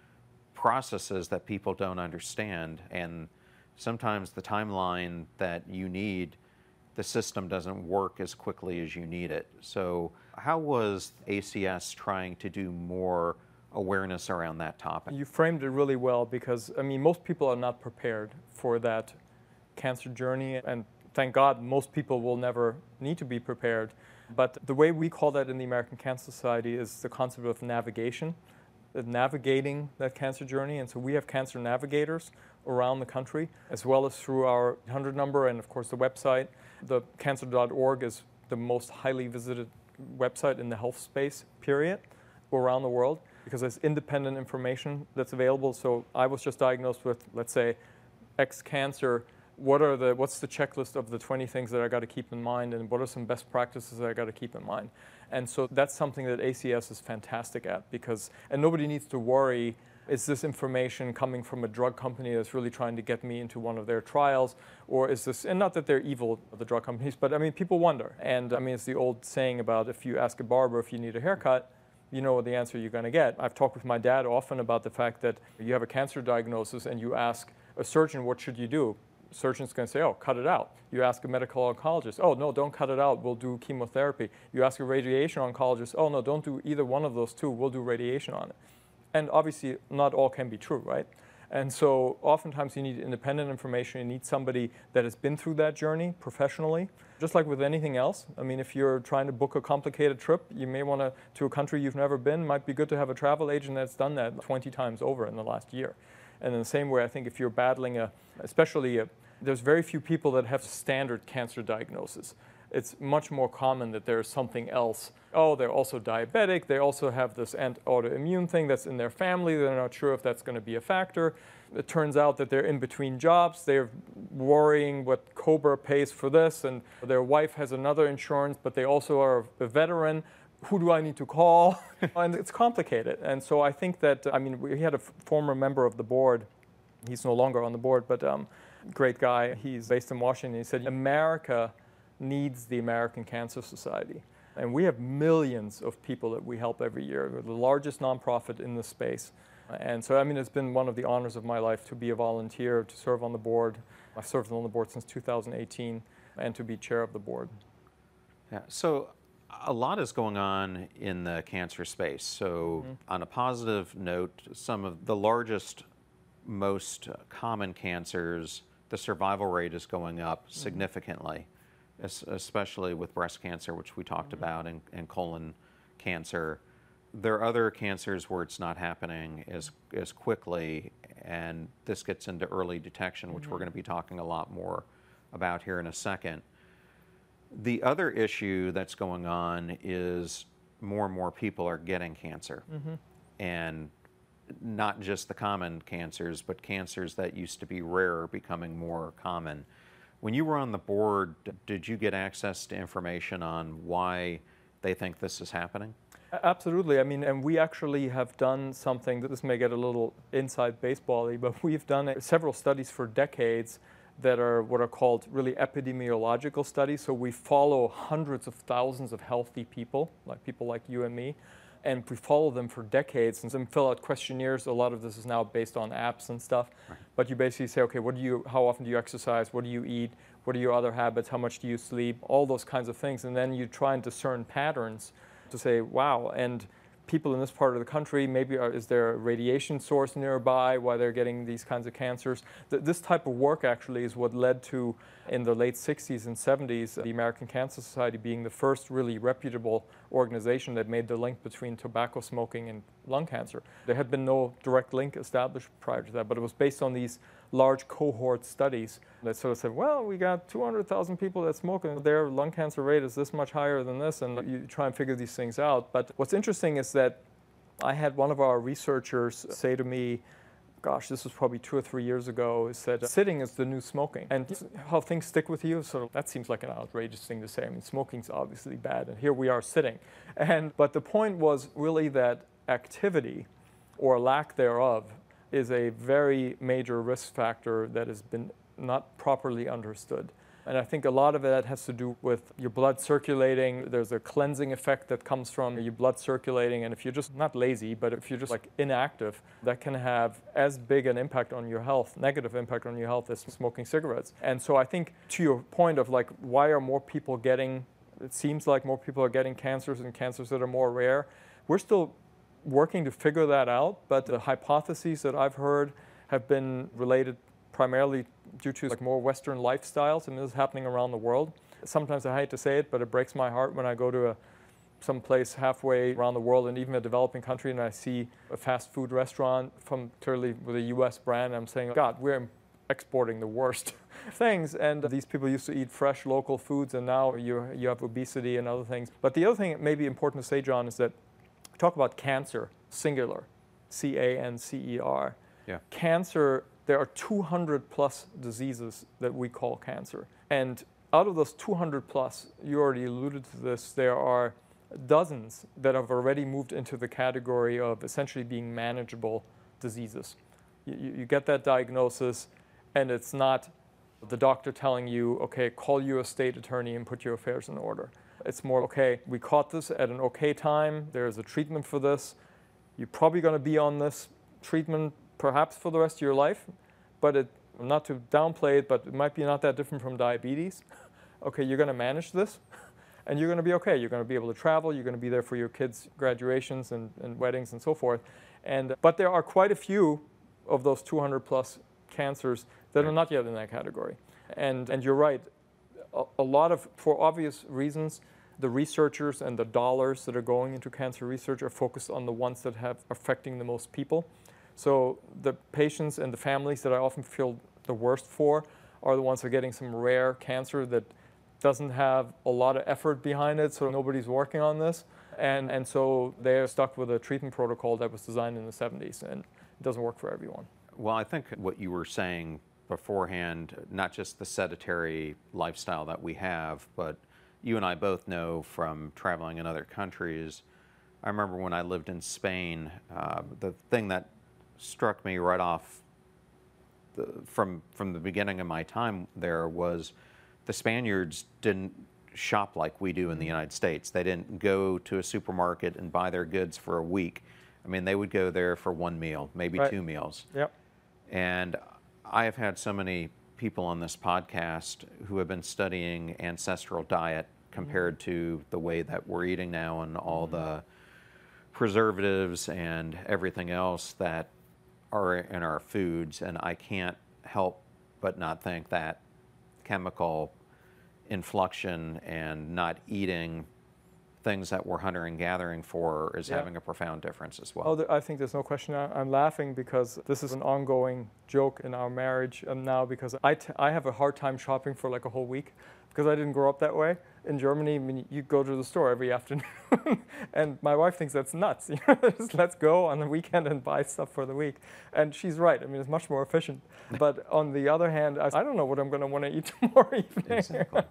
processes that people don't understand, and sometimes the timeline that you need, the system doesn't work as quickly as you need it. So how was ACS trying to do more awareness around that topic? You framed it really well, because, I mean, most people are not prepared for that cancer journey, and thank God most people will never need to be prepared. But the way we call that in the American Cancer Society is the concept of navigation, navigating that cancer journey. And so we have cancer navigators around the country, as well as through our 100 number and, of course, the website. The cancer.org is the most highly visited website in the health space, period, around the world, because there's independent information that's available. So I was just diagnosed with, let's say, X cancer. What's the checklist of the 20 things that I got to keep in mind, and what are some best practices that I got to keep in mind? And so that's something that ACS is fantastic at, and nobody needs to worry, is this information coming from a drug company that's really trying to get me into one of their trials, or is this, and not that they're evil, the drug companies, but I mean, people wonder. And I mean, it's the old saying about if you ask a barber if you need a haircut, you know the answer you're going to get. I've talked with my dad often about the fact that you have a cancer diagnosis and you ask a surgeon, what should you do? Surgeon's going to say, oh, cut it out. You ask a medical oncologist, oh, no, don't cut it out, we'll do chemotherapy. You ask a radiation oncologist, oh, no, don't do either one of those two, we'll do radiation on it. And obviously, not all can be true, right? And so oftentimes you need independent information. You need somebody that has been through that journey professionally, just like with anything else. I mean, if you're trying to book a complicated trip, you may want to a country you've never been, might be good to have a travel agent that's done that 20 times over in the last year. And in the same way, I think if you're battling there's very few people that have standard cancer diagnosis. It's much more common that there's something else. Oh, they're also diabetic. They also have this autoimmune thing that's in their family. They're not sure if that's going to be a factor. It turns out that they're in between jobs. They're worrying what COBRA pays for this, and their wife has another insurance, but they also are a veteran. Who do I need to call? And it's complicated. And so I think that, I mean, we had a former member of the board. He's no longer on the board, but great guy. He's based in Washington. He said, America needs the American Cancer Society. And we have millions of people that we help every year. We're the largest nonprofit in this space. And so, I mean, it's been one of the honors of my life to be a volunteer, to serve on the board. I've served on the board since 2018, and to be chair of the board. Yeah, so a lot is going on in the cancer space. So on a positive note, some of the largest, most common cancers, the survival rate is going up significantly, especially with breast cancer, which we talked about, and colon cancer. There are other cancers where it's not happening as quickly, and this gets into early detection, which we're going to be talking a lot more about here in a second. The other issue that's going on is more and more people are getting cancer. and not just the common cancers, but cancers that used to be rare becoming more common. When you were on the board, did you get access to information on why they think this is happening? Absolutely. I mean, and we actually have done something that this may get a little inside baseball-y, but we've done several studies for decades that are what are called really epidemiological studies. So we follow hundreds of thousands of healthy people like you and me, and we follow them for decades and then fill out questionnaires. A lot of this is now based on apps and stuff. Right. But you basically say, okay, how often do you exercise? What do you eat? What are your other habits? How much do you sleep? All those kinds of things. And then you try and discern patterns to say, wow, and people in this part of the country, maybe is there a radiation source nearby why they're getting these kinds of cancers? This type of work actually is what led to, in the late 60s and 70s, the American Cancer Society being the first really reputable organization that made the link between tobacco smoking and lung cancer. There had been no direct link established prior to that, but it was based on these large cohort studies that sort of said, well, we got 200,000 people that smoke and their lung cancer rate is this much higher than this, and you try and figure these things out. But what's interesting is that I had one of our researchers say to me, gosh, this was probably 2 or 3 years ago, he said, sitting is the new smoking. And how things stick with you, sort of, that seems like an outrageous thing to say. I mean, smoking's obviously bad, and here we are sitting. But the point was really that activity, or lack thereof, is a very major risk factor that has been not properly understood. And I think a lot of that has to do with your blood circulating. There's a cleansing effect that comes from your blood circulating. And if you're just not lazy, but if you're just like inactive, that can have as big an impact on your health, negative impact on your health, as smoking cigarettes. And so I think to your point of like, why are more people getting, it seems like more people are getting cancers and cancers that are more rare. We're still working to figure that out, but the hypotheses that I've heard have been related primarily due to like more Western lifestyles, and this is happening around the world. Sometimes I hate to say it, but it breaks my heart when I go to some place halfway around the world, and even a developing country, and I see a fast food restaurant from clearly with a U.S. brand. I'm saying, God, we're exporting the worst things, and these people used to eat fresh local foods, and now you have obesity and other things. But the other thing that may be important to say, John, is that talk about cancer, singular, C-A-N-C-E-R. Yeah. Cancer, there are 200 plus diseases that we call cancer. And out of those 200 plus, you already alluded to this, there are dozens that have already moved into the category of essentially being manageable diseases. You get that diagnosis, and it's not the doctor telling you, okay, call your state attorney and put your affairs in order. It's more, okay, we caught this at an okay time, there's a treatment for this, you're probably going to be on this treatment perhaps for the rest of your life, but not to downplay it, but it might be not that different from diabetes. Okay, you're going to manage this, and you're going to be okay. You're going to be able to travel, you're going to be there for your kids' graduations and weddings and so forth. But there are quite a few of those 200 plus cancers that are not yet in that category. And you're right, a lot of, for obvious reasons, the researchers and the dollars that are going into cancer research are focused on the ones that have affecting the most people. So the patients and the families that I often feel the worst for are the ones that are getting some rare cancer that doesn't have a lot of effort behind it, so nobody's working on this. And so they're stuck with a treatment protocol that was designed in the 70s, and it doesn't work for everyone. Well, I think what you were saying beforehand, not just the sedentary lifestyle that we have, but you and I both know from traveling in other countries. I remember when I lived in Spain, the thing that struck me right off from the beginning of my time there was the Spaniards didn't shop like we do in the United States. They didn't go to a supermarket and buy their goods for a week. I mean, they would go there for one meal, maybe right. 2 meals. Yep. And I have had so many people on this podcast who have been studying ancestral diet compared to the way that we're eating now and all the preservatives and everything else that are in our foods. And I can't help but not think that chemical influction and not eating things that we're hunter and gathering for is having a profound difference as well. Oh, I think there's no question. I'm laughing because this is an ongoing joke in our marriage now, because I have a hard time shopping for like a whole week because I didn't grow up that way. In Germany, I mean, you go to the store every afternoon, and my wife thinks that's nuts. Just let's go on the weekend and buy stuff for the week. And she's right. I mean, it's much more efficient. But on the other hand, I don't know what I'm going to want to eat tomorrow evening. Exactly.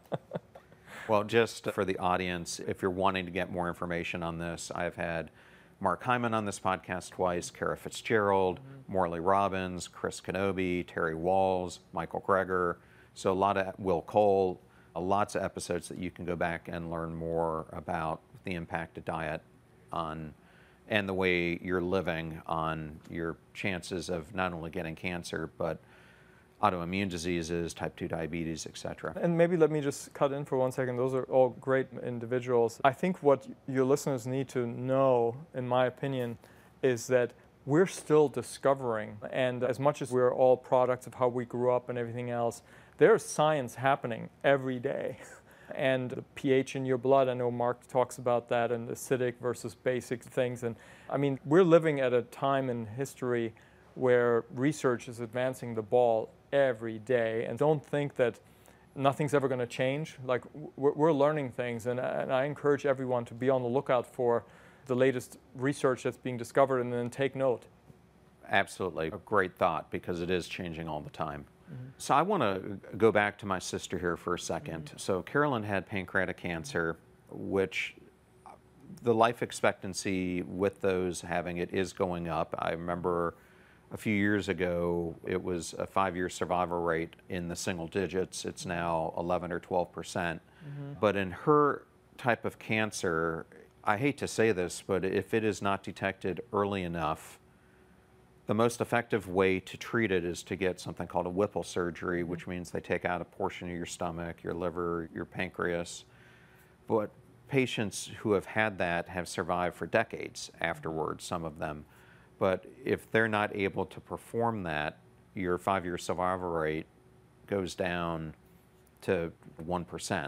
Well, just for the audience, if you're wanting to get more information on this, I've had Mark Hyman on this podcast twice, Kara Fitzgerald, Morley Robbins, Chris Kenobi, Terry Walls, Michael Greger. So a lot of Will Cole, lots of episodes that you can go back and learn more about the impact of diet on and the way you're living on your chances of not only getting cancer, but autoimmune diseases, type 2 diabetes, etc. And maybe let me just cut in for 1 second. Those are all great individuals. I think what your listeners need to know, in my opinion, is that we're still discovering. And as much as we're all products of how we grew up and everything else, there's science happening every day. And the pH in your blood, I know Mark talks about that, and acidic versus basic things. And I mean, we're living at a time in history where research is advancing the ball every day. And don't think that nothing's ever going to change. Like, we're learning things, and I encourage everyone to be on the lookout for the latest research that's being discovered and then take note. Absolutely. A great thought, because it is changing all the time. So I want to go back to my sister here for a second. So Carolyn had pancreatic cancer, which the life expectancy with those having it is going up. I remember a few years ago, it was a 5-year survival rate in the single digits. It's now 11 or 12%. But in her type of cancer, I hate to say this, but if it is not detected early enough, the most effective way to treat it is to get something called a Whipple surgery, which means they take out a portion of your stomach, your liver, your pancreas. But patients who have had that have survived for decades afterwards, some of them. But if they're not able to perform that, your 5-year survival rate goes down to 1%.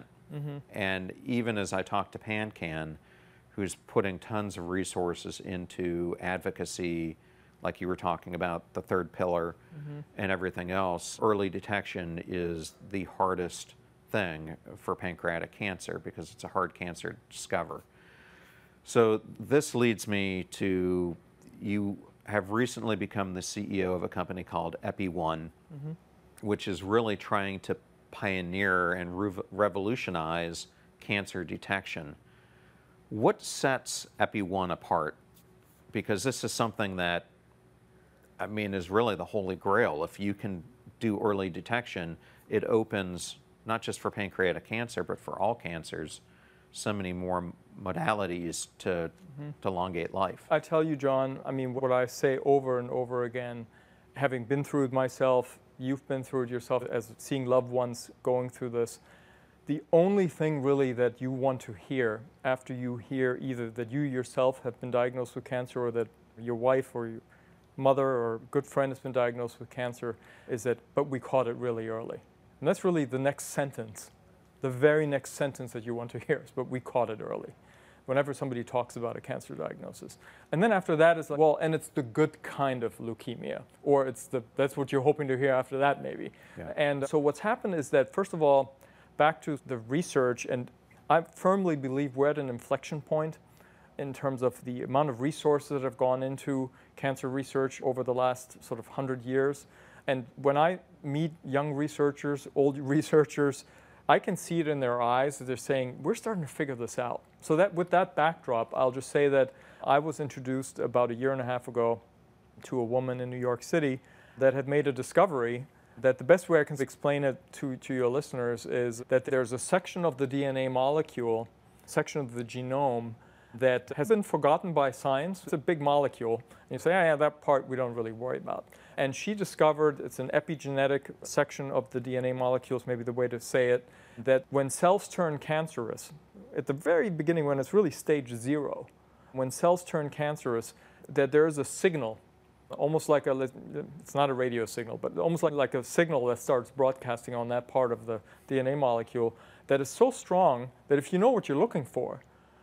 And even as I talk to PanCan, who's putting tons of resources into advocacy, like you were talking about, the third pillar and everything else, early detection is the hardest thing for pancreatic cancer because it's a hard cancer to discover. So this leads me to, you have recently become the CEO of a company called EpiOne, which is really trying to pioneer and revolutionize cancer detection. What sets EpiOne apart? Because this is something that, I mean, is really the holy grail. If you can do early detection, it opens, not just for pancreatic cancer, but for all cancers, so many more modalities to elongate life. I tell you, John, I mean, what I say over and over again, having been through it myself, you've been through it yourself, as seeing loved ones going through this, the only thing really that you want to hear after you hear either that you yourself have been diagnosed with cancer or that your wife or your mother or good friend has been diagnosed with cancer is that, but we caught it really early. And that's really the next sentence, the very next sentence that you want to hear is, but we caught it early, whenever somebody talks about a cancer diagnosis. And then after that is like, well, and it's the good kind of leukemia, or that's what you're hoping to hear after that maybe. Yeah. And so what's happened is that, first of all, back to the research, and I firmly believe we're at an inflection point in terms of the amount of resources that have gone into cancer research over the last sort of 100 years. And when I meet young researchers, old researchers, I can see it in their eyes that they're saying, we're starting to figure this out. So that with that backdrop, I'll just say that I was introduced about 1.5 years ago to a woman in New York City that had made a discovery that the best way I can explain it to your listeners is that there's a section of the DNA molecule, section of the genome, that has been forgotten by science. It's a big molecule. And you say, oh, yeah, that part we don't really worry about. And she discovered, it's an epigenetic section of the DNA molecules, maybe the way to say it, that when cells turn cancerous, at the very beginning when it's really stage 0, when cells turn cancerous, that there is a signal, almost like it's not a radio signal, but almost like a signal that starts broadcasting on that part of the DNA molecule that is so strong that if you know what you're looking for,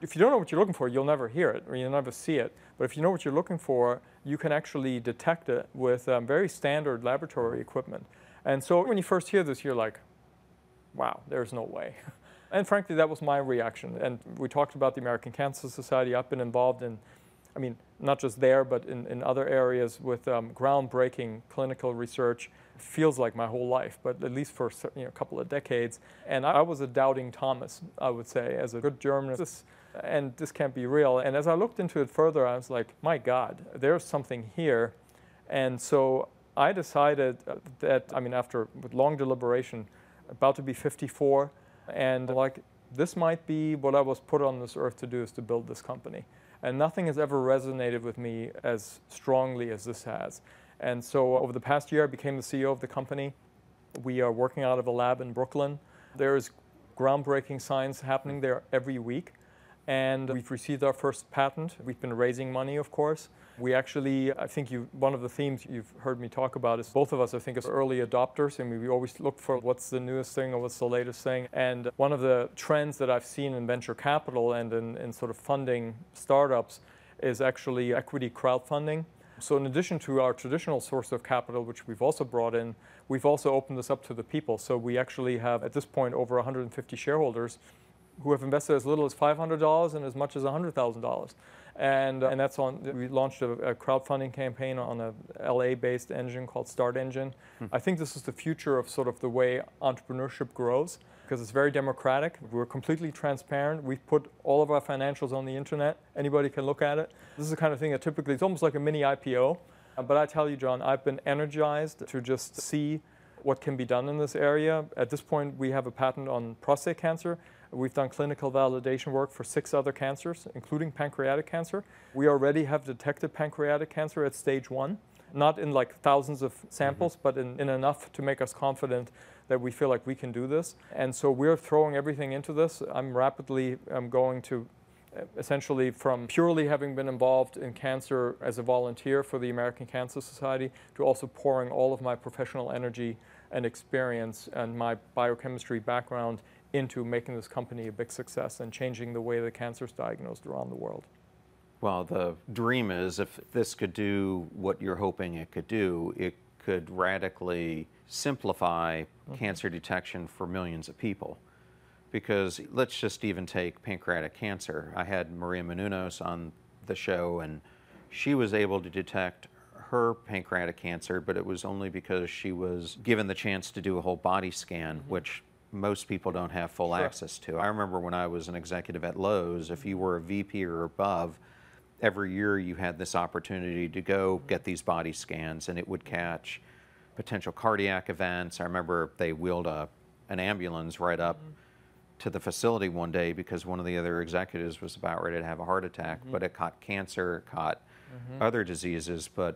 If you don't know what you're looking for, you'll never hear it or you'll never see it. But if you know what you're looking for, you can actually detect it with very standard laboratory equipment. And so when you first hear this, you're like, wow, there's no way. And frankly, that was my reaction. And we talked about the American Cancer Society. I've been involved in, I mean, not just there, but in other areas with groundbreaking clinical research. Feels like my whole life, but at least for a couple of decades. And I was a doubting Thomas, I would say, as a good German. And this can't be real. And as I looked into it further, I was like, my God, there's something here. And so I decided that, I mean, with long deliberation, about to be 54, and like, this might be what I was put on this earth to do, is to build this company. And nothing has ever resonated with me as strongly as this has. And so over the past year, I became the CEO of the company. We are working out of a lab in Brooklyn. There's groundbreaking science happening there every week. And we've received our first patent. We've been raising money, of course. We actually, I think one of the themes you've heard me talk about is both of us, I think, as early adopters. I mean, we always look for what's the newest thing or what's the latest thing. And one of the trends that I've seen in venture capital and in sort of funding startups is actually equity crowdfunding. So in addition to our traditional source of capital, which we've also brought in, we've also opened this up to the people. So we actually have, at this point, over 150 shareholders who have invested as little as $500 and as much as $100,000. And that's we launched a crowdfunding campaign on a LA-based engine called Start Engine. I think this is the future of sort of the way entrepreneurship grows, because it's very democratic. We're completely transparent. We've put all of our financials on the internet. Anybody can look at it. This is the kind of thing that typically, it's almost like a mini IPO. But I tell you, John, I've been energized to just see what can be done in this area. At this point, we have a patent on prostate cancer. We've done clinical validation work for 6 other cancers, including pancreatic cancer. We already have detected pancreatic cancer at stage 1, not in like thousands of samples, but in enough to make us confident that we feel like we can do this. And so we're throwing everything into this. I'm rapidly going to essentially, from purely having been involved in cancer as a volunteer for the American Cancer Society, to also pouring all of my professional energy and experience and my biochemistry background into making this company a big success and changing the way that cancer is diagnosed around the world. Well, the dream is, if this could do what you're hoping it could do, it could radically simplify cancer detection for millions of people. Because let's just even take pancreatic cancer. I had Maria Menounos on the show, and she was able to detect her pancreatic cancer, but it was only because she was given the chance to do a whole body scan, which most people don't have full access to. I remember when I was an executive at Lowe's, if you were a VP or above, every year you had this opportunity to go get these body scans, and it would catch potential cardiac events. I remember they wheeled an ambulance right up to the facility one day because one of the other executives was about ready to have a heart attack, but it caught cancer, it caught other diseases, but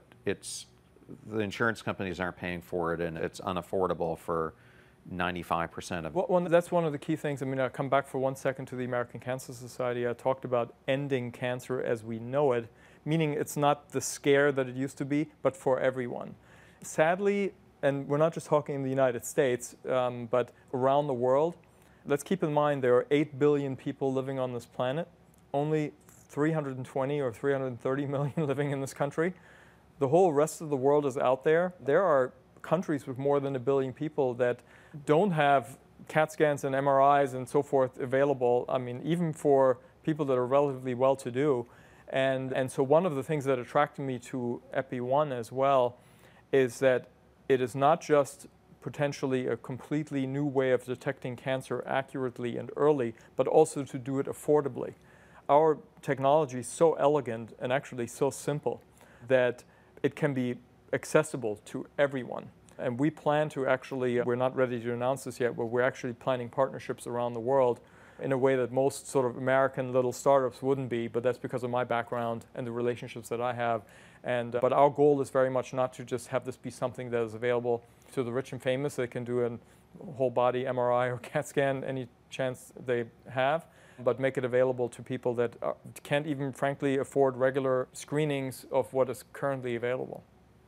the insurance companies aren't paying for it, and it's unaffordable for 95% of well, that's one of the key things. I mean, I'll come back for 1 second to the American Cancer Society. I talked about ending cancer as we know it, meaning it's not the scare that it used to be, but for everyone. Sadly, and we're not just talking in the United States, but around the world, let's keep in mind there are 8 billion people living on this planet, only 320 or 330 million living in this country. The whole rest of the world is out there. There are countries with more than 1 billion people that don't have CAT scans and MRIs and so forth available, I mean, even for people that are relatively well-to-do. And so one of the things that attracted me to EpiOne as well is that it is not just potentially a completely new way of detecting cancer accurately and early, but also to do it affordably. Our technology is so elegant and actually so simple that it can be accessible to everyone. And we plan to actually, we're not ready to announce this yet, but we're actually planning partnerships around the world in a way that most sort of American little startups wouldn't be, but that's because of my background and the relationships that I have. But our goal is very much not to just have this be something that is available to the rich and famous that can do a whole body MRI or CAT scan any chance they have, but make it available to people that can't even, frankly, afford regular screenings of what is currently available.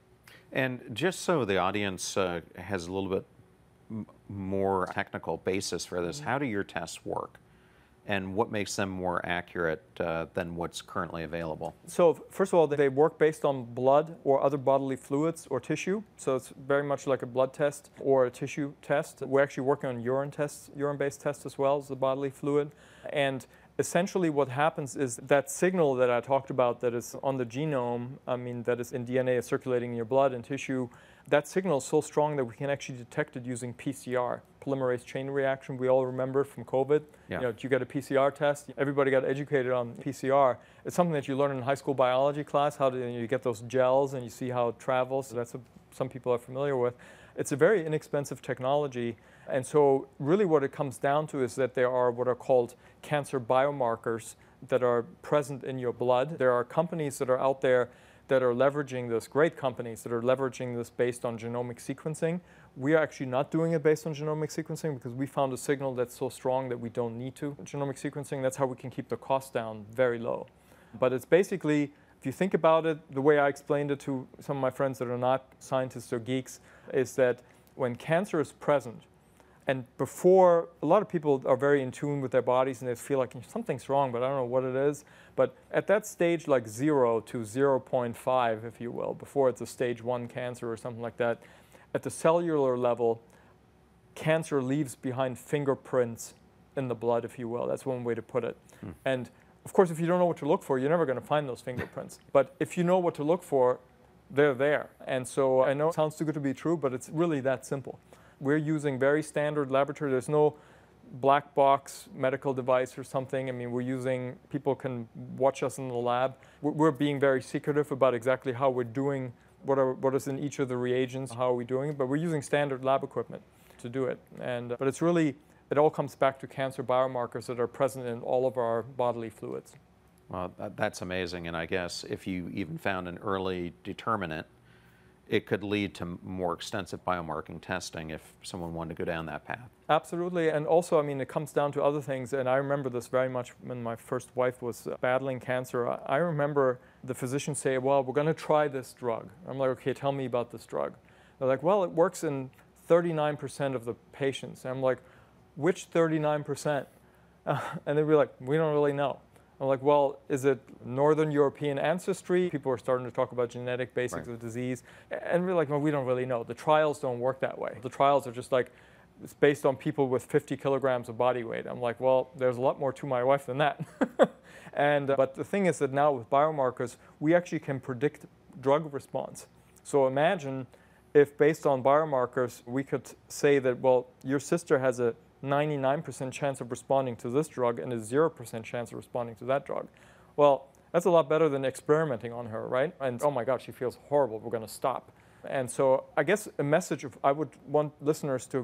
And just so the audience has a little bit more technical basis for this, how do your tests work? And what makes them more accurate than what's currently available? So first of all, they work based on blood or other bodily fluids or tissue. So it's very much like a blood test or a tissue test. We're actually working on urine-based tests as well as the bodily fluid. And essentially what happens is that signal that I talked about that is on the genome, that is in DNA, is circulating in your blood and tissue, that signal is so strong that we can actually detect it using PCR, polymerase chain reaction. We all remember from COVID. Yeah. You get a PCR test. Everybody got educated on PCR. It's something that you learn in high school biology class, how you get those gels and you see how it travels. So that's what some people are familiar with. It's a very inexpensive technology. And so really what it comes down to is that there are what are called cancer biomarkers that are present in your blood. There are companies that are out there that are leveraging this, great companies that are leveraging this based on genomic sequencing. We are actually not doing it based on genomic sequencing because we found a signal that's so strong that we don't need to. Genomic sequencing, that's how we can keep the cost down very low. But it's basically, if you think about it, the way I explained it to some of my friends that are not scientists or geeks, is that when cancer is present, and before, a lot of people are very in tune with their bodies and they feel like something's wrong, but I don't know what it is. But at that stage, like 0 to 0.5, if you will, before it's a stage 1 cancer or something like that, at the cellular level, cancer leaves behind fingerprints in the blood, if you will. That's one way to put it. And of course, if you don't know what to look for, you're never going to find those fingerprints. But if you know what to look for, they're there. And so I know it sounds too good to be true, but it's really that simple. We're using very standard laboratory. There's no black box medical device or something. People can watch us in the lab. We're being very secretive about exactly how we're doing, what is in each of the reagents, how are we doing it, but we're using standard lab equipment to do it. But it's really, it all comes back to cancer biomarkers that are present in all of our bodily fluids. Well, that's amazing. And I guess if you even found an early determinant, it could lead to more extensive biomarking testing if someone wanted to go down that path. Absolutely. And also, it comes down to other things. And I remember this very much when my first wife was battling cancer. I remember the physician say, well, we're going to try this drug. I'm like, okay, tell me about this drug. They're like, well, it works in 39% of the patients. And I'm like, which 39%? And they'd be like, we don't really know. I'm like, well, is it Northern European ancestry? People are starting to talk about genetic basics of disease. And we're like, well, we don't really know. The trials don't work that way. The trials are just like, it's based on people with 50 kilograms of body weight. I'm like, well, there's a lot more to my wife than that. But the thing is that now with biomarkers, we actually can predict drug response. So imagine if based on biomarkers, we could say that, well, your sister has a 99% chance of responding to this drug and a 0% chance of responding to that drug. Well, that's a lot better than experimenting on her, right? And oh my God, she feels horrible, we're going to stop. And so I guess I would want listeners to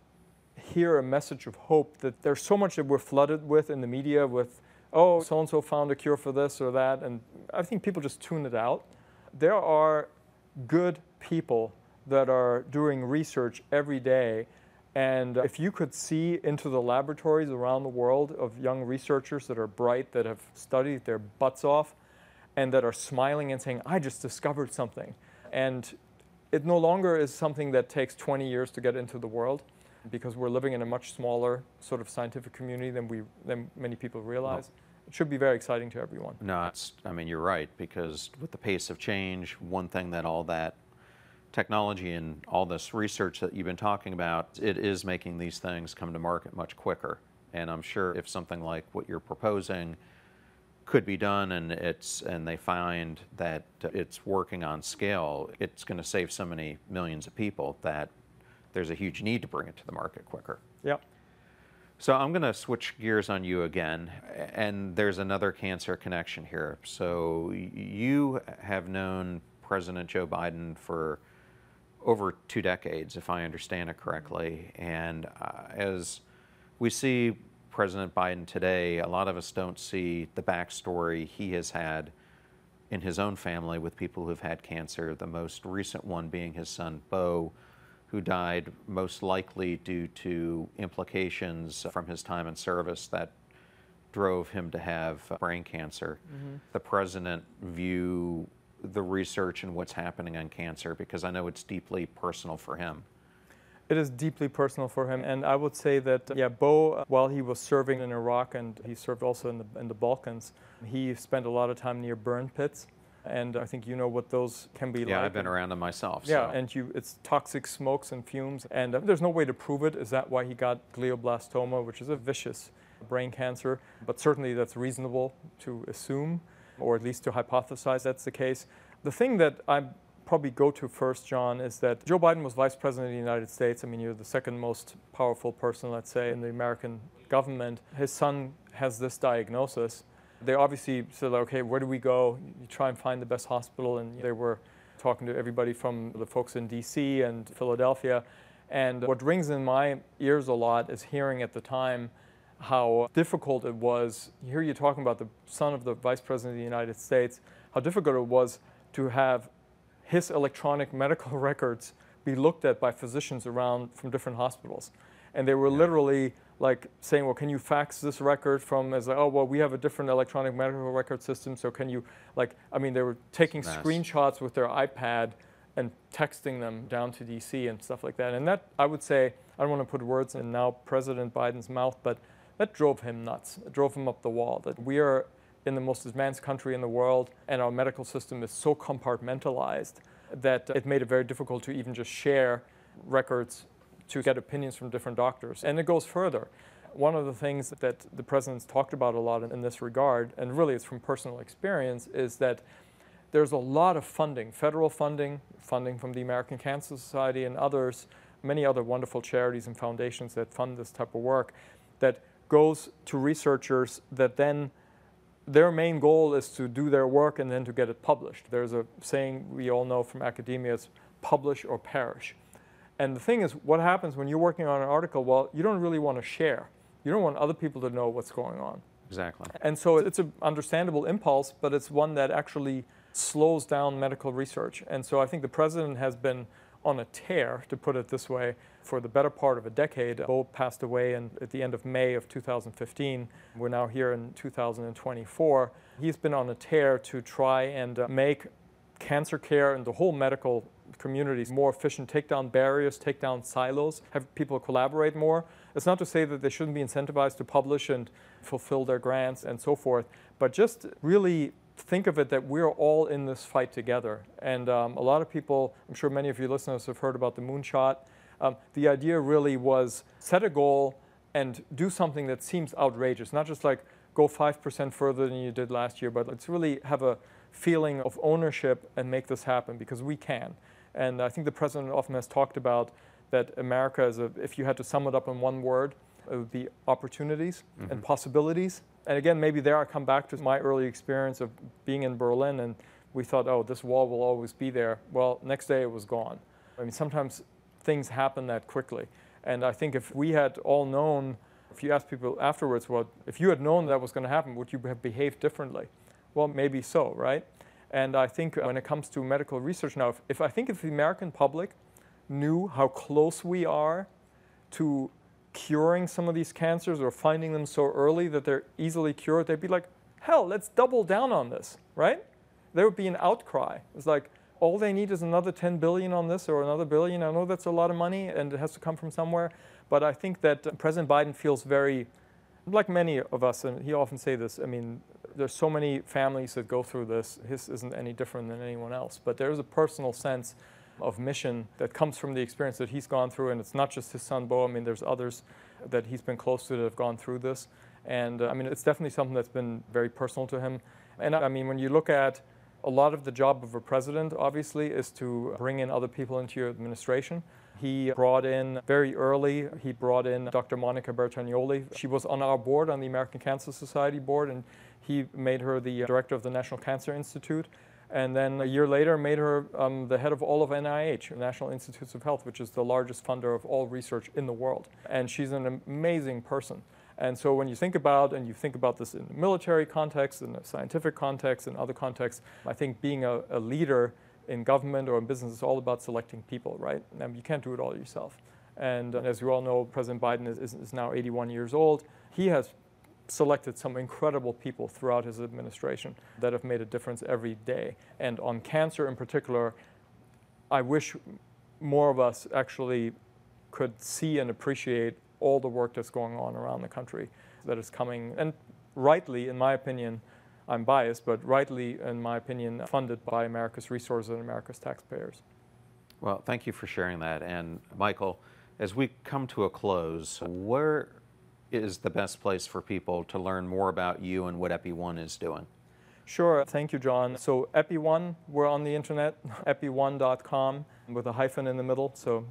hear a message of hope that there's so much that we're flooded with in the media with, oh, so-and-so found a cure for this or that, and I think people just tune it out. There are good people that are doing research every day. And if you could see into the laboratories around the world of young researchers that are bright, that have studied their butts off, and that are smiling and saying, I just discovered something. And it no longer is something that takes 20 years to get into the world, because we're living in a much smaller sort of scientific community than many people realize. No. It should be very exciting to everyone. No, you're right, because with the pace of change, one thing that all that technology and all this research that you've been talking about, it is making these things come to market much quicker. And I'm sure if something like what you're proposing could be done and they find that it's working on scale, it's going to save so many millions of people that there's a huge need to bring it to the market quicker. Yep. So I'm going to switch gears on you again, and there's another cancer connection here. So you have known President Joe Biden for over 2 decades, if I understand it correctly. And as we see President Biden today, a lot of us don't see the backstory he has had in his own family with people who've had cancer, the most recent one being his son, Beau, who died most likely due to implications from his time in service that drove him to have brain cancer. Mm-hmm. The president view the research and what's happening on cancer, because I know it's deeply personal for him. It is deeply personal for him, and I would say that, Bo, while he was serving in Iraq, and he served also in the Balkans, he spent a lot of time near burn pits, and I think you know what those can be like. Yeah, I've been around them myself. Yeah, and it's toxic smokes and fumes, and there's no way to prove it. Is that why he got glioblastoma, which is a vicious brain cancer? But certainly that's reasonable to assume, or at least to hypothesize that's the case. The thing that I probably go to first, John, is that Joe Biden was vice president of the United States. I mean, you're the second most powerful person, let's say, in the American government. His son has this diagnosis. They obviously said, okay, where do we go? You try and find the best hospital, and they were talking to everybody from the folks in DC and Philadelphia. And what rings in my ears a lot is hearing at the time how difficult it was. Here you're talking about the son of the vice president of the United States, how difficult it was to have his electronic medical records be looked at by physicians around from different hospitals. And they were literally like saying, well, can you fax this record from, as oh, well, we have a different electronic medical record system, so can you, like, I mean, they were taking screenshots with their iPad and texting them down to DC and stuff like that. And that, I would say, I don't want to put words in now President Biden's mouth, but that drove him nuts. It drove him up the wall, that we are in the most advanced country in the world, and our medical system is so compartmentalized that it made it very difficult to even just share records to get opinions from different doctors. And it goes further. One of the things that the president's talked about a lot in this regard, and really it's from personal experience, is that there's a lot of funding, federal funding, funding from the American Cancer Society and others, many other wonderful charities and foundations that fund this type of work, that goes to researchers that then their main goal is to do their work and then to get it published. There's a saying we all know from academia, it's publish or perish. And the thing is, what happens when you're working on an article, well, you don't really want to share. You don't want other people to know what's going on. Exactly. And so it's an understandable impulse, but it's one that actually slows down medical research. And so I think the president has been on a tear, to put it this way, for the better part of a decade. Bo passed away at the end of May of 2015. We're now here in 2024. He's been on a tear to try and make cancer care and the whole medical community more efficient, take down barriers, take down silos, have people collaborate more. It's not to say that they shouldn't be incentivized to publish and fulfill their grants and so forth, but just really think of it that we're all in this fight together. And a lot of people, I'm sure many of your listeners have heard about the moonshot. The idea really was set a goal and do something that seems outrageous, not just like go 5% further than you did last year, but let's really have a feeling of ownership and make this happen, because we can. And I think the president often has talked about that America is if you had to sum it up in one word, it would be opportunities and possibilities. And again, maybe there I come back to my early experience of being in Berlin, and we thought, oh, this wall will always be there. Well, next day it was gone. I mean, sometimes things happen that quickly. And I think if we had all known, if you ask people afterwards, well, if you had known that was going to happen, would you have behaved differently? Well, maybe so, right? And I think when it comes to medical research now, if the American public knew how close we are to curing some of these cancers or finding them so early that they're easily cured, they'd be like, hell, let's double down on this, right? There would be an outcry. It's like, all they need is another 10 billion on this or another billion. I know that's a lot of money and it has to come from somewhere, but I think that President Biden feels very, like many of us, and he often say this, I mean, there's so many families that go through this. His isn't any different than anyone else, but there's a personal sense of mission that comes from the experience that he's gone through, and it's not just his son, Bo. I mean, there's others that he's been close to that have gone through this, and I mean, it's definitely something that's been very personal to him. And I mean, when you look at a lot of the job of a president, obviously, is to bring in other people into your administration. He brought in, very early, he brought in Dr. Monica Bertagnoli. She was on our board, on the American Cancer Society board, and he made her the director of the National Cancer Institute. And then a year later made her the head of all of NIH, National Institutes of Health, which is the largest funder of all research in the world. And she's an amazing person. And so when you think about, and you think about this in the military context, in the scientific context, and other contexts, I think being a leader in government or in business is all about selecting people, right? And you can't do it all yourself. And as you all know, President Biden is now 81 years old. He has selected some incredible people throughout his administration that have made a difference every day. And on cancer in particular, I wish more of us actually could see and appreciate all the work that's going on around the country that is coming, and rightly, in my opinion, I'm biased, but rightly, in my opinion, funded by America's resources and America's taxpayers. Well, thank you for sharing that. And Michael, as we come to a close, where is the best place for people to learn more about you and what EpiOne is doing? Sure. Thank you, John. So EpiOne, we're on the internet, epi1.com with a hyphen in the middle, so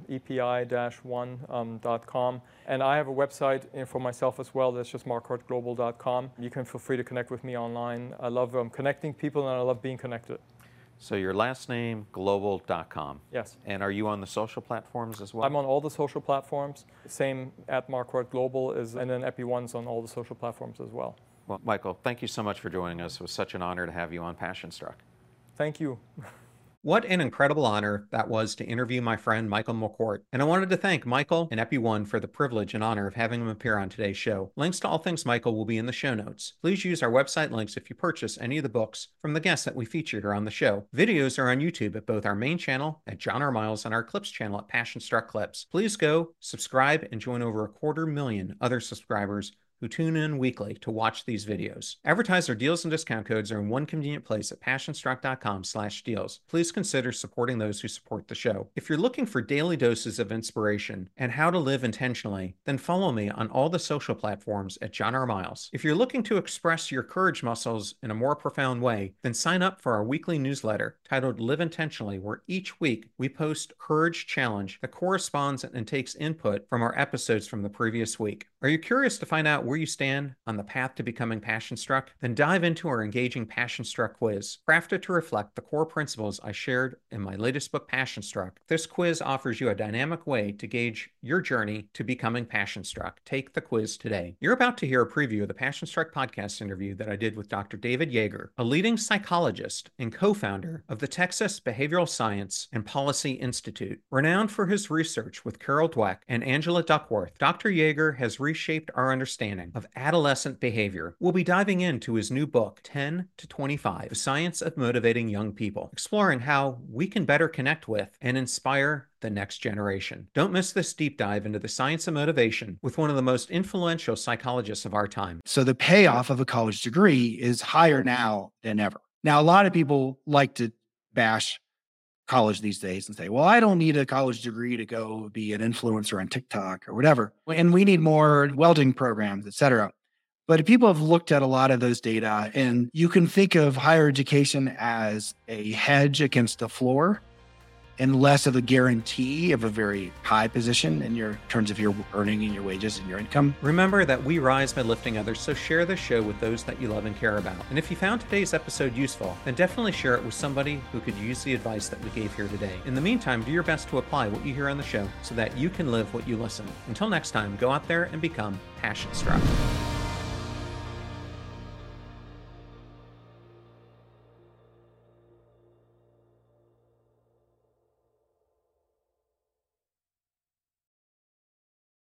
epi-1.com. And I have a website for myself as well, that's just marquardtglobal.com. You can feel free to connect with me online. I love connecting people, and I love being connected. So your last name, global.com. Yes. And are you on the social platforms as well? I'm on all the social platforms, same at Marquardt Global, and then EpiOne's on all the social platforms as well. Well, Michael, thank you so much for joining us. It was such an honor to have you on Passion Struck. Thank you. What an incredible honor that was to interview my friend Michael McCourt. And I wanted to thank Michael and EpiOne for the privilege and honor of having him appear on today's show. Links to all things Michael will be in the show notes. Please use our website links if you purchase any of the books from the guests that we featured here on the show. Videos are on YouTube at both our main channel at John R. Miles and our Clips channel at Passion Struck Clips. Please go, subscribe, and join over 250,000 other subscribers who tune in weekly to watch these videos. Advertiser deals and discount codes are in one convenient place at passionstruck.com/deals. Please consider supporting those who support the show. If you're looking for daily doses of inspiration and how to live intentionally, then follow me on all the social platforms at John R. Miles. If you're looking to express your courage muscles in a more profound way, then sign up for our weekly newsletter titled Live Intentionally, where each week we post Courage Challenge that corresponds and takes input from our episodes from the previous week. Are you curious to find out where you stand on the path to becoming Passion Struck? Then dive into our engaging Passion Struck quiz. Crafted to reflect the core principles I shared in my latest book, Passion Struck, this quiz offers you a dynamic way to gauge your journey to becoming Passion Struck. Take the quiz today. You're about to hear a preview of the Passion Struck podcast interview that I did with Dr. David Yeager, a leading psychologist and co-founder of the Texas Behavioral Science and Policy Institute. Renowned for his research with Carol Dweck and Angela Duckworth, Dr. Yeager has reshaped our understanding of adolescent behavior. We'll be diving into his new book, 10 to 25, The Science of Motivating Young People, exploring how we can better connect with and inspire the next generation. Don't miss this deep dive into the science of motivation with one of the most influential psychologists of our time. So the payoff of a college degree is higher now than ever. Now, a lot of people like to bash college these days and say, well, I don't need a college degree to go be an influencer on TikTok or whatever. And we need more welding programs, et cetera. But people have looked at a lot of those data, and you can think of higher education as a hedge against the floor and less of a guarantee of a very high position in terms of your earning and your wages and your income. Remember that we rise by lifting others, so share this show with those that you love and care about. And if you found today's episode useful, then definitely share it with somebody who could use the advice that we gave here today. In the meantime, do your best to apply what you hear on the show so that you can live what you listen. Until next time, go out there and become Passion Struck.